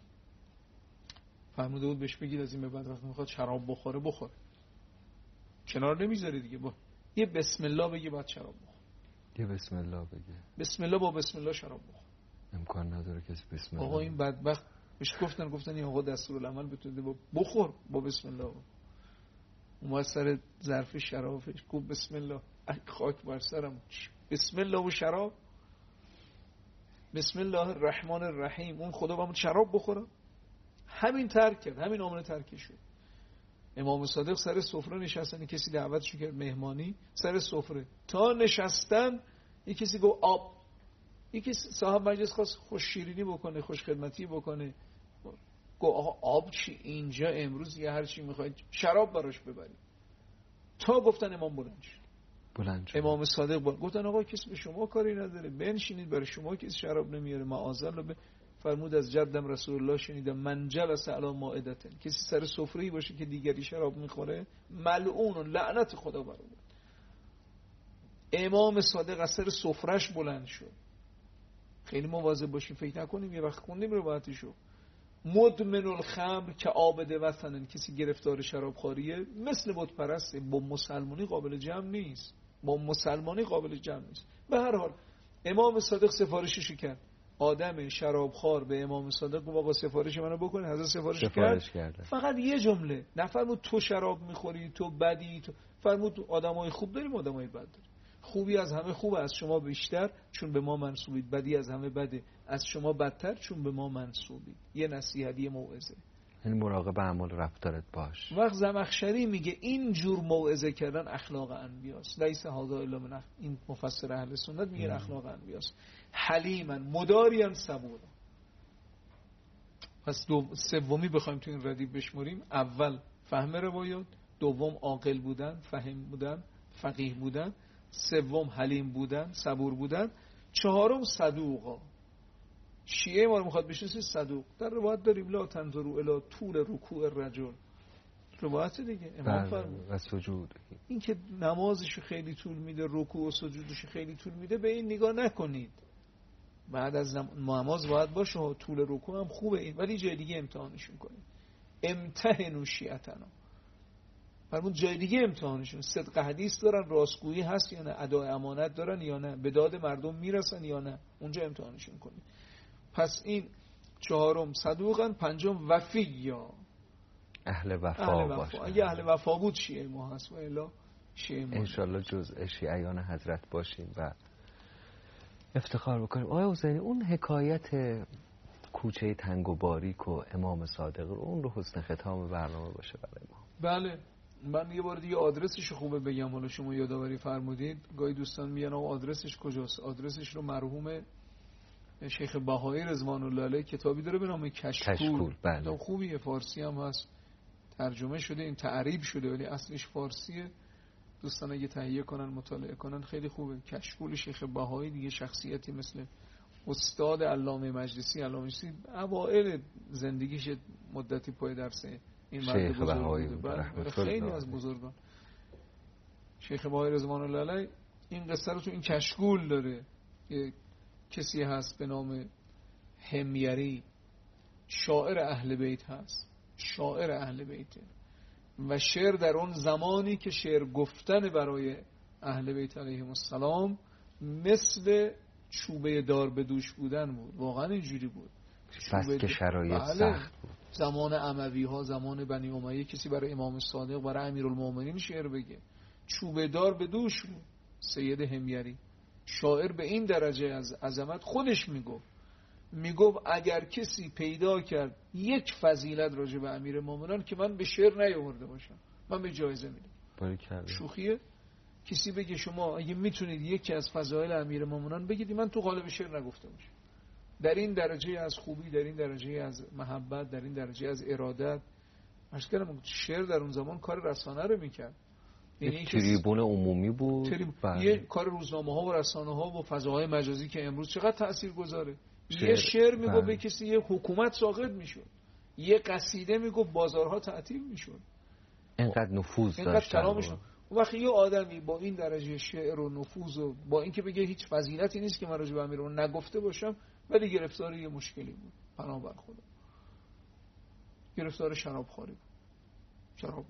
فرموده بود بهش بگید از این به بعد وقتی میخواد شراب بخوره بخوره، کنار نمیذاری دیگه، با یه بسم الله بگی بعد شراب بخوره. یه بسم الله بگه، بسم الله، با بسم الله شراب بخوره. امکان نداره کسی بسم الله. آقا این بدبخت بهش گفتن گفتن این آقا دستورالعمل بتونه با بخور با بسم الله. اومد سر ظرف شرابش گفت بسم الله، خاک بر سرم، بسم الله و شراب، بسم الله الرحمن الرحیم، اون خدا با شراب بخوره. همین ترک کرد، همین آمنه ترکش شد. امام صادق سر سفره نشستن، کسی دعوتش کرد مهمانی، سر سفره تا نشستن یک کسی گفت آب، یکی صاحب مجلس خواست خوش شیرینی بکنه، خوش خدمتی بکنه، گفت آقا آب چی اینجا امروز یه هر چی میخواید شراب براش ببرید. تا گفتن امام بلند شد. بلند شد. امام صادق بلند گفتن آقا کسی به شما کاری نداره، بنشینید، برای شما کسی شراب نمیاره، معاذالله. به فرمود از جدم رسول الله شنیدم من جلس علی مائدة، کسی سر سفره‌ای باشه که دیگری شراب میخوره ملعون، لعنت خدا بر او. امام صادق از سر سفرهش بلند شد. خیلی مواظب باشیم، فکر نکنیم یه وقت خوندیم روایتشو، مدمن الخمر که عابد وطنن، کسی گرفتار شرابخواریه مثل بت پرسته، با مسلمانی قابل جمع نیست، با مسلمانی قابل جمع نیست. به هر حال امام صادق سفارشش کرد، آدم شرابخوار به امام صادق گفت آقا سفارش منو بکن. حضرت سفارش, سفارش کرد. کرده. فقط یه جمله نفرمود تو شراب میخوری، تو بدی، تو فرمود آدمای خوب داریم، آدمای بد داریم. خوبی از همه خوبه، از شما بیشتر چون به ما منسوبید. بدی از همه بده، از شما بدتر چون به ما منسوبید. یه نصیحت، یه موعظه. یعنی مراقب اعمال رفتارت باش. وقت زمخشری میگه این جور موعظه کردن اخلاق انبیاست. لیس هذا الا من، این مفسر اهل سنت میگه اخلاق انبیاست. حلیما مداریا صبورا. پس دو... سومی بخوایم تو این ردیف بشمریم، اول فهم روایات، دوم عاقل بودن، فهم بودن، فقیه بودن، سوم حلیم بودن، صبور بودن، چهارم صدوقا. شیعه ما رو میخواد بشناسید صدوق. در روایت داریم لا تنظروا الی طول رکوع الرجل، روایت دیگه امام فرمود و سجود، این که نمازش خیلی طول میده، رکوع و سجودش خیلی طول میده، به این نگاه نکنید. بعد از نماز باید باشه، طول رکوع هم خوبه این، ولی جای دیگه امتحانشون کنید. امتحنوا شیعتنا، فرمود جای دیگه امتحانشون. صدق حدیث دارن، راستگویی هست یا نه، ادای امانت دارن یا نه، به داد مردم میرسن یا نه، اونجا امتحانشون کنید. پس این چهارم صدوقن، پنجم وفیا، اهل وفا, اهل وفا. باشه. اگه اهل وفا بود شیعه ما هست و الا شیعه ما انشالله جزء شیعیان حضرت باشیم و افتخار بکنیم. آقای حسینی، اون حکایت کوچه تنگ و باریک و امام صادق رو، اون رو حسن ختام برنامه باشه برای ما. بله، من یه بار دیگه آدرسش خوبه بگم، حالا شما یادآوری فرمودید. گاهی دوستان میگن آقا آدرسش کجاست؟ آدرسش رو مرحوم شیخ بهایی رضوان الله علیه کتابی داره به نام کشکول. کشکول، بله. کتاب خوبیه، فارسی هم هست، ترجمه شده، این تعریب شده ولی اصلش فارسیه. دوستان اگه تهیه کنن مطالعه کنن خیلی خوبه. کشکول شیخ بهایی دیگه شخصیتی مثل استاد علامه مجلسی. علامه مجلسی اوائل زندگیش مدتی پای درس این مرد شیخ بهایی بوده، خیلی از بزرگان. شیخ بهایی رضوان الله علیه این قصه رو تو این کشکول داره. یه کسی هست به نام حمیری، شاعر اهل بیت هست، شاعر اهل بیته و شعر در اون زمانی که شعر گفتن برای اهل بیت علیهم السلام مثل چوبه دار به دوش بودن بود. واقعا اینجوری بود، بس که شرایط بله. سخت بود. زمان اموی ها، زمان بنی امیه، کسی برای امام صادق، برای امیرالمومنین شعر بگه چوبه دار به دوش بود. سید حمیری شاعر به این درجه از عظمت خودش میگفت میگفت اگر کسی پیدا کرد یک فضیلت راجع به امیر مومنان که من به شعر نیاورده باشم، من به جایزه میدم. شوخیه؟ کسی بگه شما اگه میتونید یکی از فضایل امیر مومنان بگید، من تو قالب شعر نگفته باشم. در این درجه از خوبی، در این درجه از محبت، در این درجه از ارادت. مشکل شعر در اون زمان کار رسانه رو میکرد، یعنی تریبون عمومی بود، تریب... یه کار روزنامه ها و رسانه ها و فضاهای مجازی که امروز چقدر تأثیر گذاره. شعر. یه شعر میگو به کسی یه حکومت ساقط میشد، یه قصیده میگو بازارها تعطیل میشد، اینقدر نفوذ داشت، اینقدر کلامش. وقتی یه آدمی با این درجه شعر و نفوذ و با اینکه بگه هیچ فضیلتی نیست که من راجع به امیرون نگفته باشم، ولی گرفتار یه مشکلی بود، پناه بر خدا، گرفتار شرابخواری بود. شراب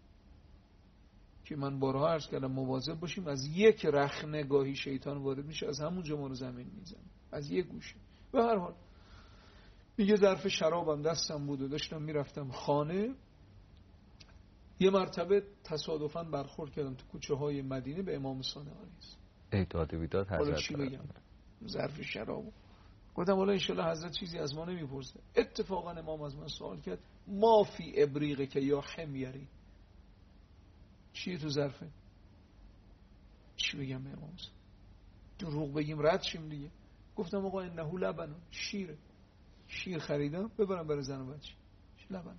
که من بارها عرض کردم مواظب باشیم، از یک رخنه گاهی شیطان وارد میشه، از همونجا ما رو زمین میزنه، از یک گوشه. به هر حال میگه ظرف شرابم دستم بود و داشتم میرفتم خانه، یه مرتبه تصادفاً برخورد کردم تو کوچه های مدینه به امام صادق علیه السلام. ای داد و بیداد حضرت. حالا چی بگم؟ ظرف شراب. گفتم حالا انشالله حضرت چیزی از ما نمیپرسه. اتفاقا امام از من سوال کرد ما فی ابریقه که یا حمیری، چیه تو ظرفه؟ چی بگم به امام؟ دروغ بگیم رد شیم دیگه. گفتم آقا انه لبن، شیره، شیر خریدم ببرم برای زن و بچه، لبن.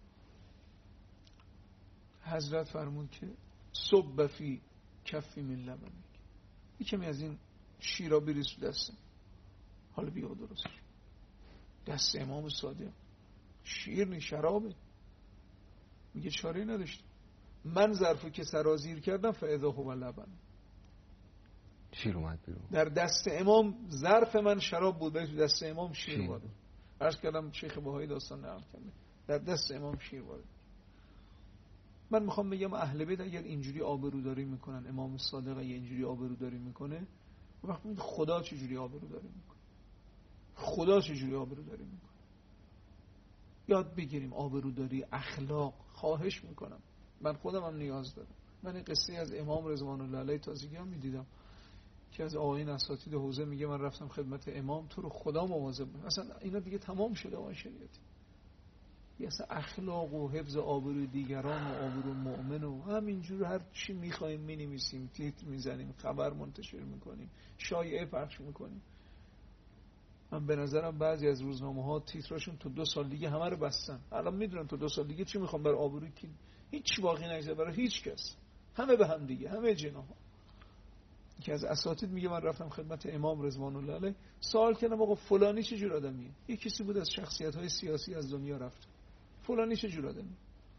حضرت فرمود که صب فی کفی من لبن، یکمی از این شیرا بریز تو دستم. حالا بیا درست دست امام صادق، شیر نی شرابه. میگه چاره نداشتم، من ظرفو که سرازیر کردم فاذا هو لبن، شیر اومد بیرون. در دست امام ظرف من شراب بود، ولی تو دست امام شیر وارد. عرض کردم شیخ بهایی داستان نقل کرده، در دست امام شیر وارد. من میخوام بگم اهل بیت اگر اینجوری آبروداری میکنن، امام صادق اگر اینجوری آبروداری میکنه، وقتی خدا چجوری آبروداری میکنه؟ خدا چجوری آبروداری میکنه؟ یاد بگیریم آبروداری، اخلاق. خواهش میکنم، من خودم هم نیاز دارم. من این قصه از امام رضوان الله علیه تازگی هم میدیدم که از آقایون اساتید حوزه میگه من رفتم خدمت امام، تو رو خدا مواظب باش. اصلا اینا دیگه تمام شده آقای شریعتی. یه اصلا اخلاق و حفظ آبروی دیگران و آبروی مؤمن و همینجور هر چی میخوایم مینویسیم، تیتر میزنیم، خبر منتشر میکنیم، شایعه پخش میکنیم. من به نظرم بعضی از روزنامه ها تیتراشون تو دو سال دیگه همه رو بستن. الان میدونن تو دو سال دیگه چی میخوام برای آبروی کی، هیچ باقی نگذاره برای هیچ کس، همه به هم دیگه، همه جناها. که از اساتید میگه من رفتم خدمت امام رضوان الله علیه، سوال کردم آقا فلانی چه جور آدمیه؟ یه کسی بود از شخصیت‌های سیاسی از دنیا رفت، فلانی چه جور آدمیه؟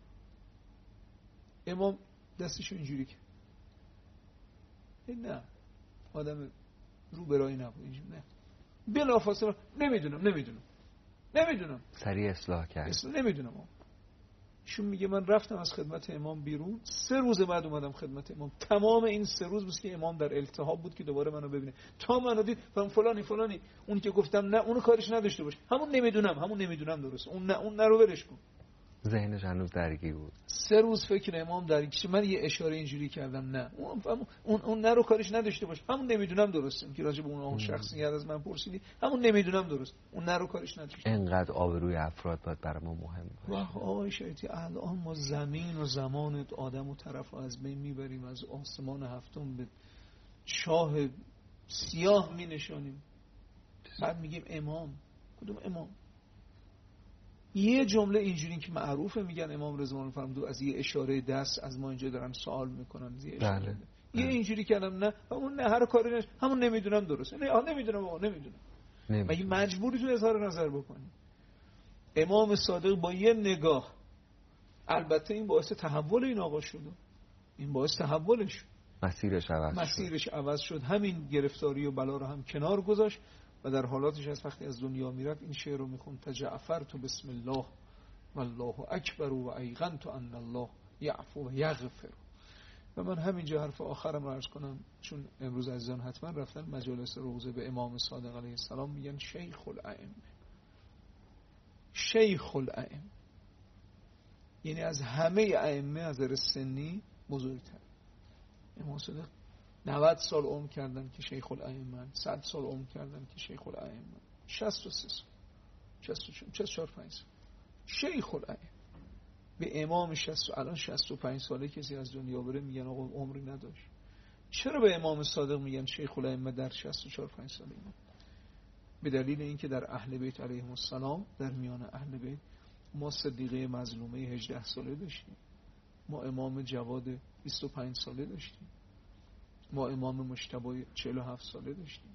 امام دستشو اینجوری کرد، نه آدم رو برایی نبود اینجوری، نه بلافاصله نمیدونم نمیدونم نمیدونم سریع اصلاح کرد، اصلا نمیدونم. شون میگه من رفتم از خدمت امام بیرون، سه روز بعد اومدم خدمت امام، تمام این سه روز بود که امام در التهاب بود که دوباره منو ببینه، تا منو دید فهم فلانی فلانی، اون که گفتم نه اونو کارش نداشته باش، همون نمیدونم همون نمیدونم درست، اون نه اون نرو ولش کن. ذهنش هنوز درگیر بود. سه روز فکر امام درگیر، من یه اشاره اینجوری کردم نه اون اون اون نرو کارش نداشته باش، همون نمیدونم درسته که راجع به اون شخصیت از من پرسیدی، همون نمیدونم درست، اون نرو کارش نداشته. اینقدر آبروی افراد باید برای ما مهم باشه. واه آقای شیطی الان ما زمین و زمان آدم و طرف از بین میبریم، از آسمان هفتم به چاه سیاه مینشانیم، بعد میگیم امام. کدوم امام؟ یه جمله اینجوری که معروفه میگن امام رضوان فرمودو از یه اشاره دست از ما اینجا دارن سوال میکنن، یه اشاره بله. یه اینجوری کردم نه همون نه هر کاری نش همون نمیدونم درسته، نه نمیدونم آقا نمیدونم، مگه مجبوری تو اظهار نظر بکنی؟ امام صادق با یه نگاه، البته این باعث تحول این آقا شد، این باعث تحولش، مسیرش عوض مسیرش عوض شد، همین گرفتاری و بلا رو هم کنار گذاشت و در حالاتش از وقتی از دنیا میرفت این شعر رو میخوند: تجعفرت بسم الله والله اکبر و ایقنت ان الله یعفو و یغفر. و من همینجا حرف آخرم رو عرض کنم، چون امروز عزیزان حتما رفتن مجالس روزه به امام صادق علیه السلام میگن شیخ الائمه، شیخ الائمه، یعنی از همه ائمه از نظر سنی بزرگتر. امام صادق نود سال عمر کردن که شیخ الائمه، صد سال عمر کردن که شیخ الائمه، شصت و سه سال، شصت و چهار پنج سال شیخ الائمه. به امام شصت الان شصت و پنج ساله کسی از دنیا بره میگن آقا عمری نداشت. چرا به امام صادق میگن شیخ الائمه در شصت و چهار پنج ساله؟ به دلیل اینکه در اهل بیت علیهم السلام، در میان اهل بیت ما صدیقه مظلومه هجده ساله داشتیم، ما امام جواد بیست و پنج ساله داشتیم، ما امام مجتبی چهل و هفت ساله داشتیم،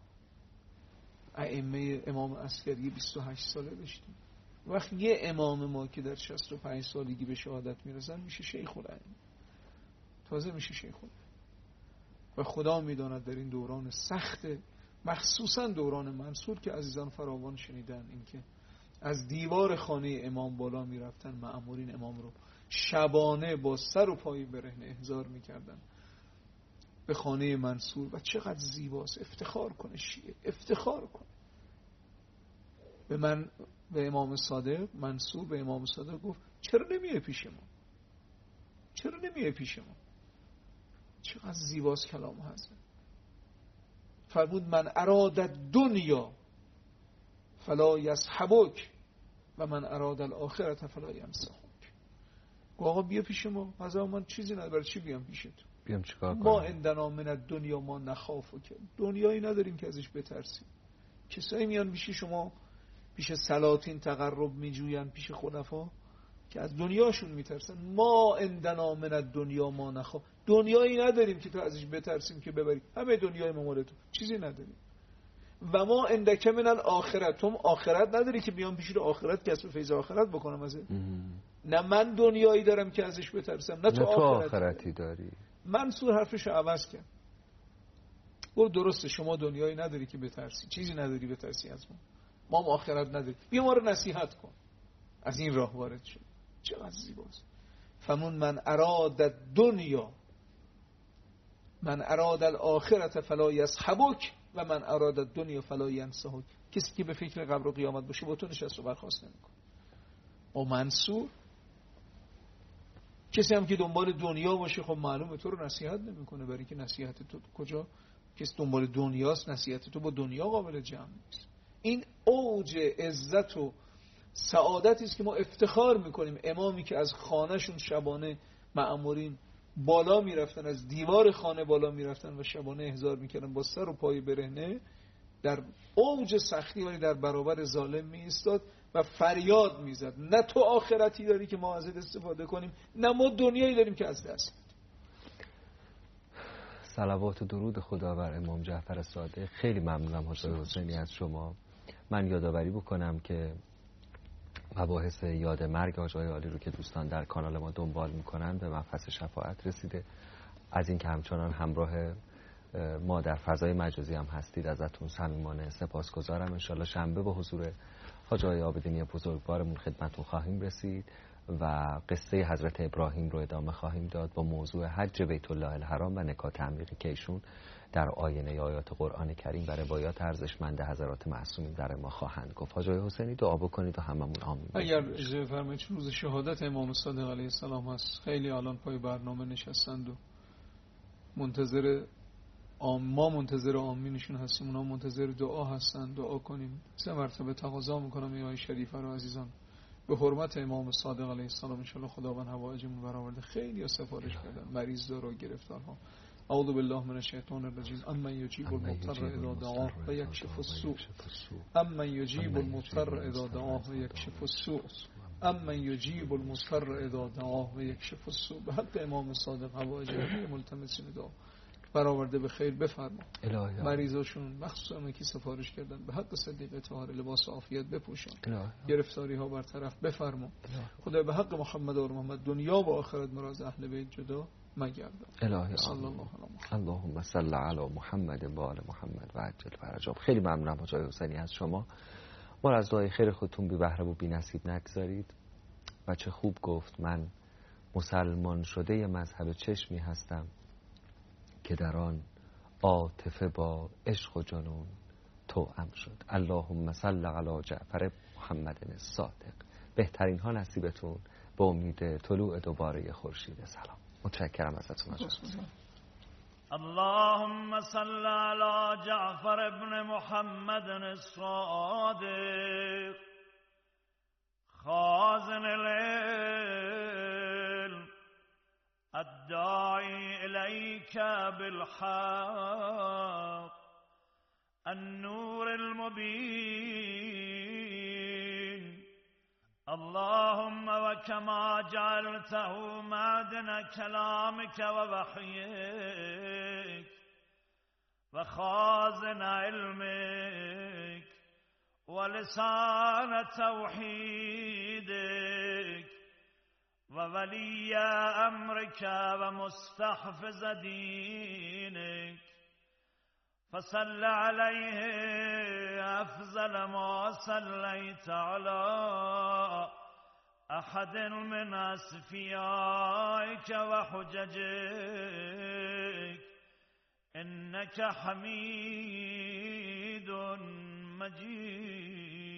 ائمه امام عسکری بیست و هشت ساله داشتیم. وقتی یه امام ما که در شصت و پنج سالگی به شهادت میرسن میشه شیخ الائمه، تازه میشه شیخ الائمه. و خدا میداند در این دوران سخت، مخصوصا دوران منصور که عزیزان فراوان شنیدن اینکه از دیوار خانه امام بالا میرفتن، مأمورین امام رو شبانه با سر و پای برهنه احضار میکردن به خانه منصور. و چقدر زیباست، افتخار کنه شیعه، افتخار کنه. به من به امام صادق، منصور به امام صادق گفت چرا نمیای پیش ما؟ چرا نمیای پیش ما؟ چقدر زیباست کلام حضرت. فرمود من اراد دنیا فلا یصحبک و من اراد الاخرة فلا ینصحک. گفت آقا بیا پیش ما، حضرت من چیزی نداره، برای چی بیام پیش تو؟ بیام چیکار کنم؟ ما عندنا من الدنیا ما نخاف، که دنیایی نداریم که ازش بترسیم. کسایی میان پیش شما، پیش سلاطین تقرب میجوین، پیش خلفا که از دنیاشون میترسن. ما عندنا من الدنیا ما نخاف، دنیایی نداریم که تو ازش بترسیم که ببری، همه دنیای ما مال تو، چیزی نداریم. و ما عندک من الاخرت، تو آخرت نداری که بیام پیش رو آخرت کسب فیض آخرت بکنم ازت. نه من دنیایی دارم که ازش بترسم، نه تو, نه تو آخرتی, آخرتی داری. منصور حرفش عوض کرد، گفت درسته شما دنیایی نداری که بترسی، چیزی نداری بترسی از ما، ما هم آخرت نداری، بیا ما رو نصیحت کن. از این راه وارد شد. چقدر زیباست. فمون من اراد دنیا من اراد الاخرة فلا یصحبک و من اراد دنیا فلا ینصحک. کسی که به فکر قبر و قیامت باشه با تو نشست و برخاست نمیکنه. با منصور کسی هم که دنبال دنیا باشه خب معلومه تو رو نصیحت نمیکنه، برای که نصیحت تو کجا؟ کسی دنبال دنیاست، نصیحت تو با دنیا قابل جمع نیست. این اوج عزت و سعادتی است که ما افتخار میکنیم. امامی که از خانهشون شبانه مأمورین بالا میرفتن، از دیوار خانه بالا میرفتن و شبانه احضار میکردن با سر و پای برهنه، در اوج سختی ولی در برابر ظالم می ایستاد و فریاد میزد نه تو آخرتی داری که ما ازت استفاده کنیم، نه ما دنیایی داریم که از دست. صلوات و درود خدا بر امام جعفر صادق. خیلی ممنونم حاج حسینی از شما. من یادآوری بکنم که مباحث یاد مرگ حاج عالی رو که دوستان در کانال ما دنبال میکنن به مبحث شفاعت رسیده. از این که همچنان همراه ما در فضای مجازی هم هستید ازتون صمیمانه سپاسگزارم. ان شاءالله شنبه به حضور حاج عابدینی بزرگوارمون خدمتتون خواهیم رسید و قصه حضرت ابراهیم رو ادامه خواهیم داد با موضوع حج بیت الله الحرام و نکات عمیقی که ایشون در آینه آیات قرآن کریم و روایات ارزشمند حضرات معصومین در ما خواهند گفت. حاج حسینی دعا بکنید و هممون آمین. اگر اجازه فرمایید روز شهادت امام صادق علیه السلام هست، خیلی الان پای برنامه نشستند و منتظر آم ما منتظر آمینشون هستیم، اونا منتظر دعا هستن. دعا کنیم. سه مرتبه تقاضا میکنم ای آی شریفه رو عزیزان به حرمت امام صادق علیه السلام ان شاء الله خداوند حوایجمون برآورده. خیلی ها سفارش کردن، مریض دار و گرفتارها. اعوذ بالله من الشیطان الرجیم. اما یجیب المضطر اذا دعاه و یکشف السوء اما یجیب المضطر اذا دعاه و یکشف السوء اما یجیب المضطر اذا دعاه و یکشف السوء. به حق امام صادق حوایج ملتمسین دعا برآورده به خیر بفرما. مریضاشون مخصوصا اونایی که سفارش کردن به حق صدیق طاهر لباس عافیت بپوشان. گرفتاری ها برطرف بفرما. خدا به حق محمد و محمد دنیا و آخرت مراد اهل بیت جدا مگردان. الهی صلی الله علیه اللهم صل علی محمد و آل محمد و عجل فرجهم. خیلی ممنونم حاج حسینی از شما. ما از دعای خیر خودتون بی بهره و بی نصیب نگذارید. و چه خوب گفت من مسلمان شده مذهب چشمی هستم که در آن عاطفه با عشق و جنون توأم شد. اللهم صل علی جعفر محمد الصادق. بهترین ها نصیبتون به امید طلوع دوباره خورشید سلام. متشکرم ازتون. اللهم صل علی جعفر ابن محمد الصادق خازن العلم الداعي إليك بالحق النور المبين. اللهم وكما جعلته معدن كلامك ووحيك وخازن علمك ولسان توحيدك وولي أمرك ومستحفظ دينك فصل عليه أفضل ما صليت على أحد من أصفيائك وحججك إنك حميد مجيد.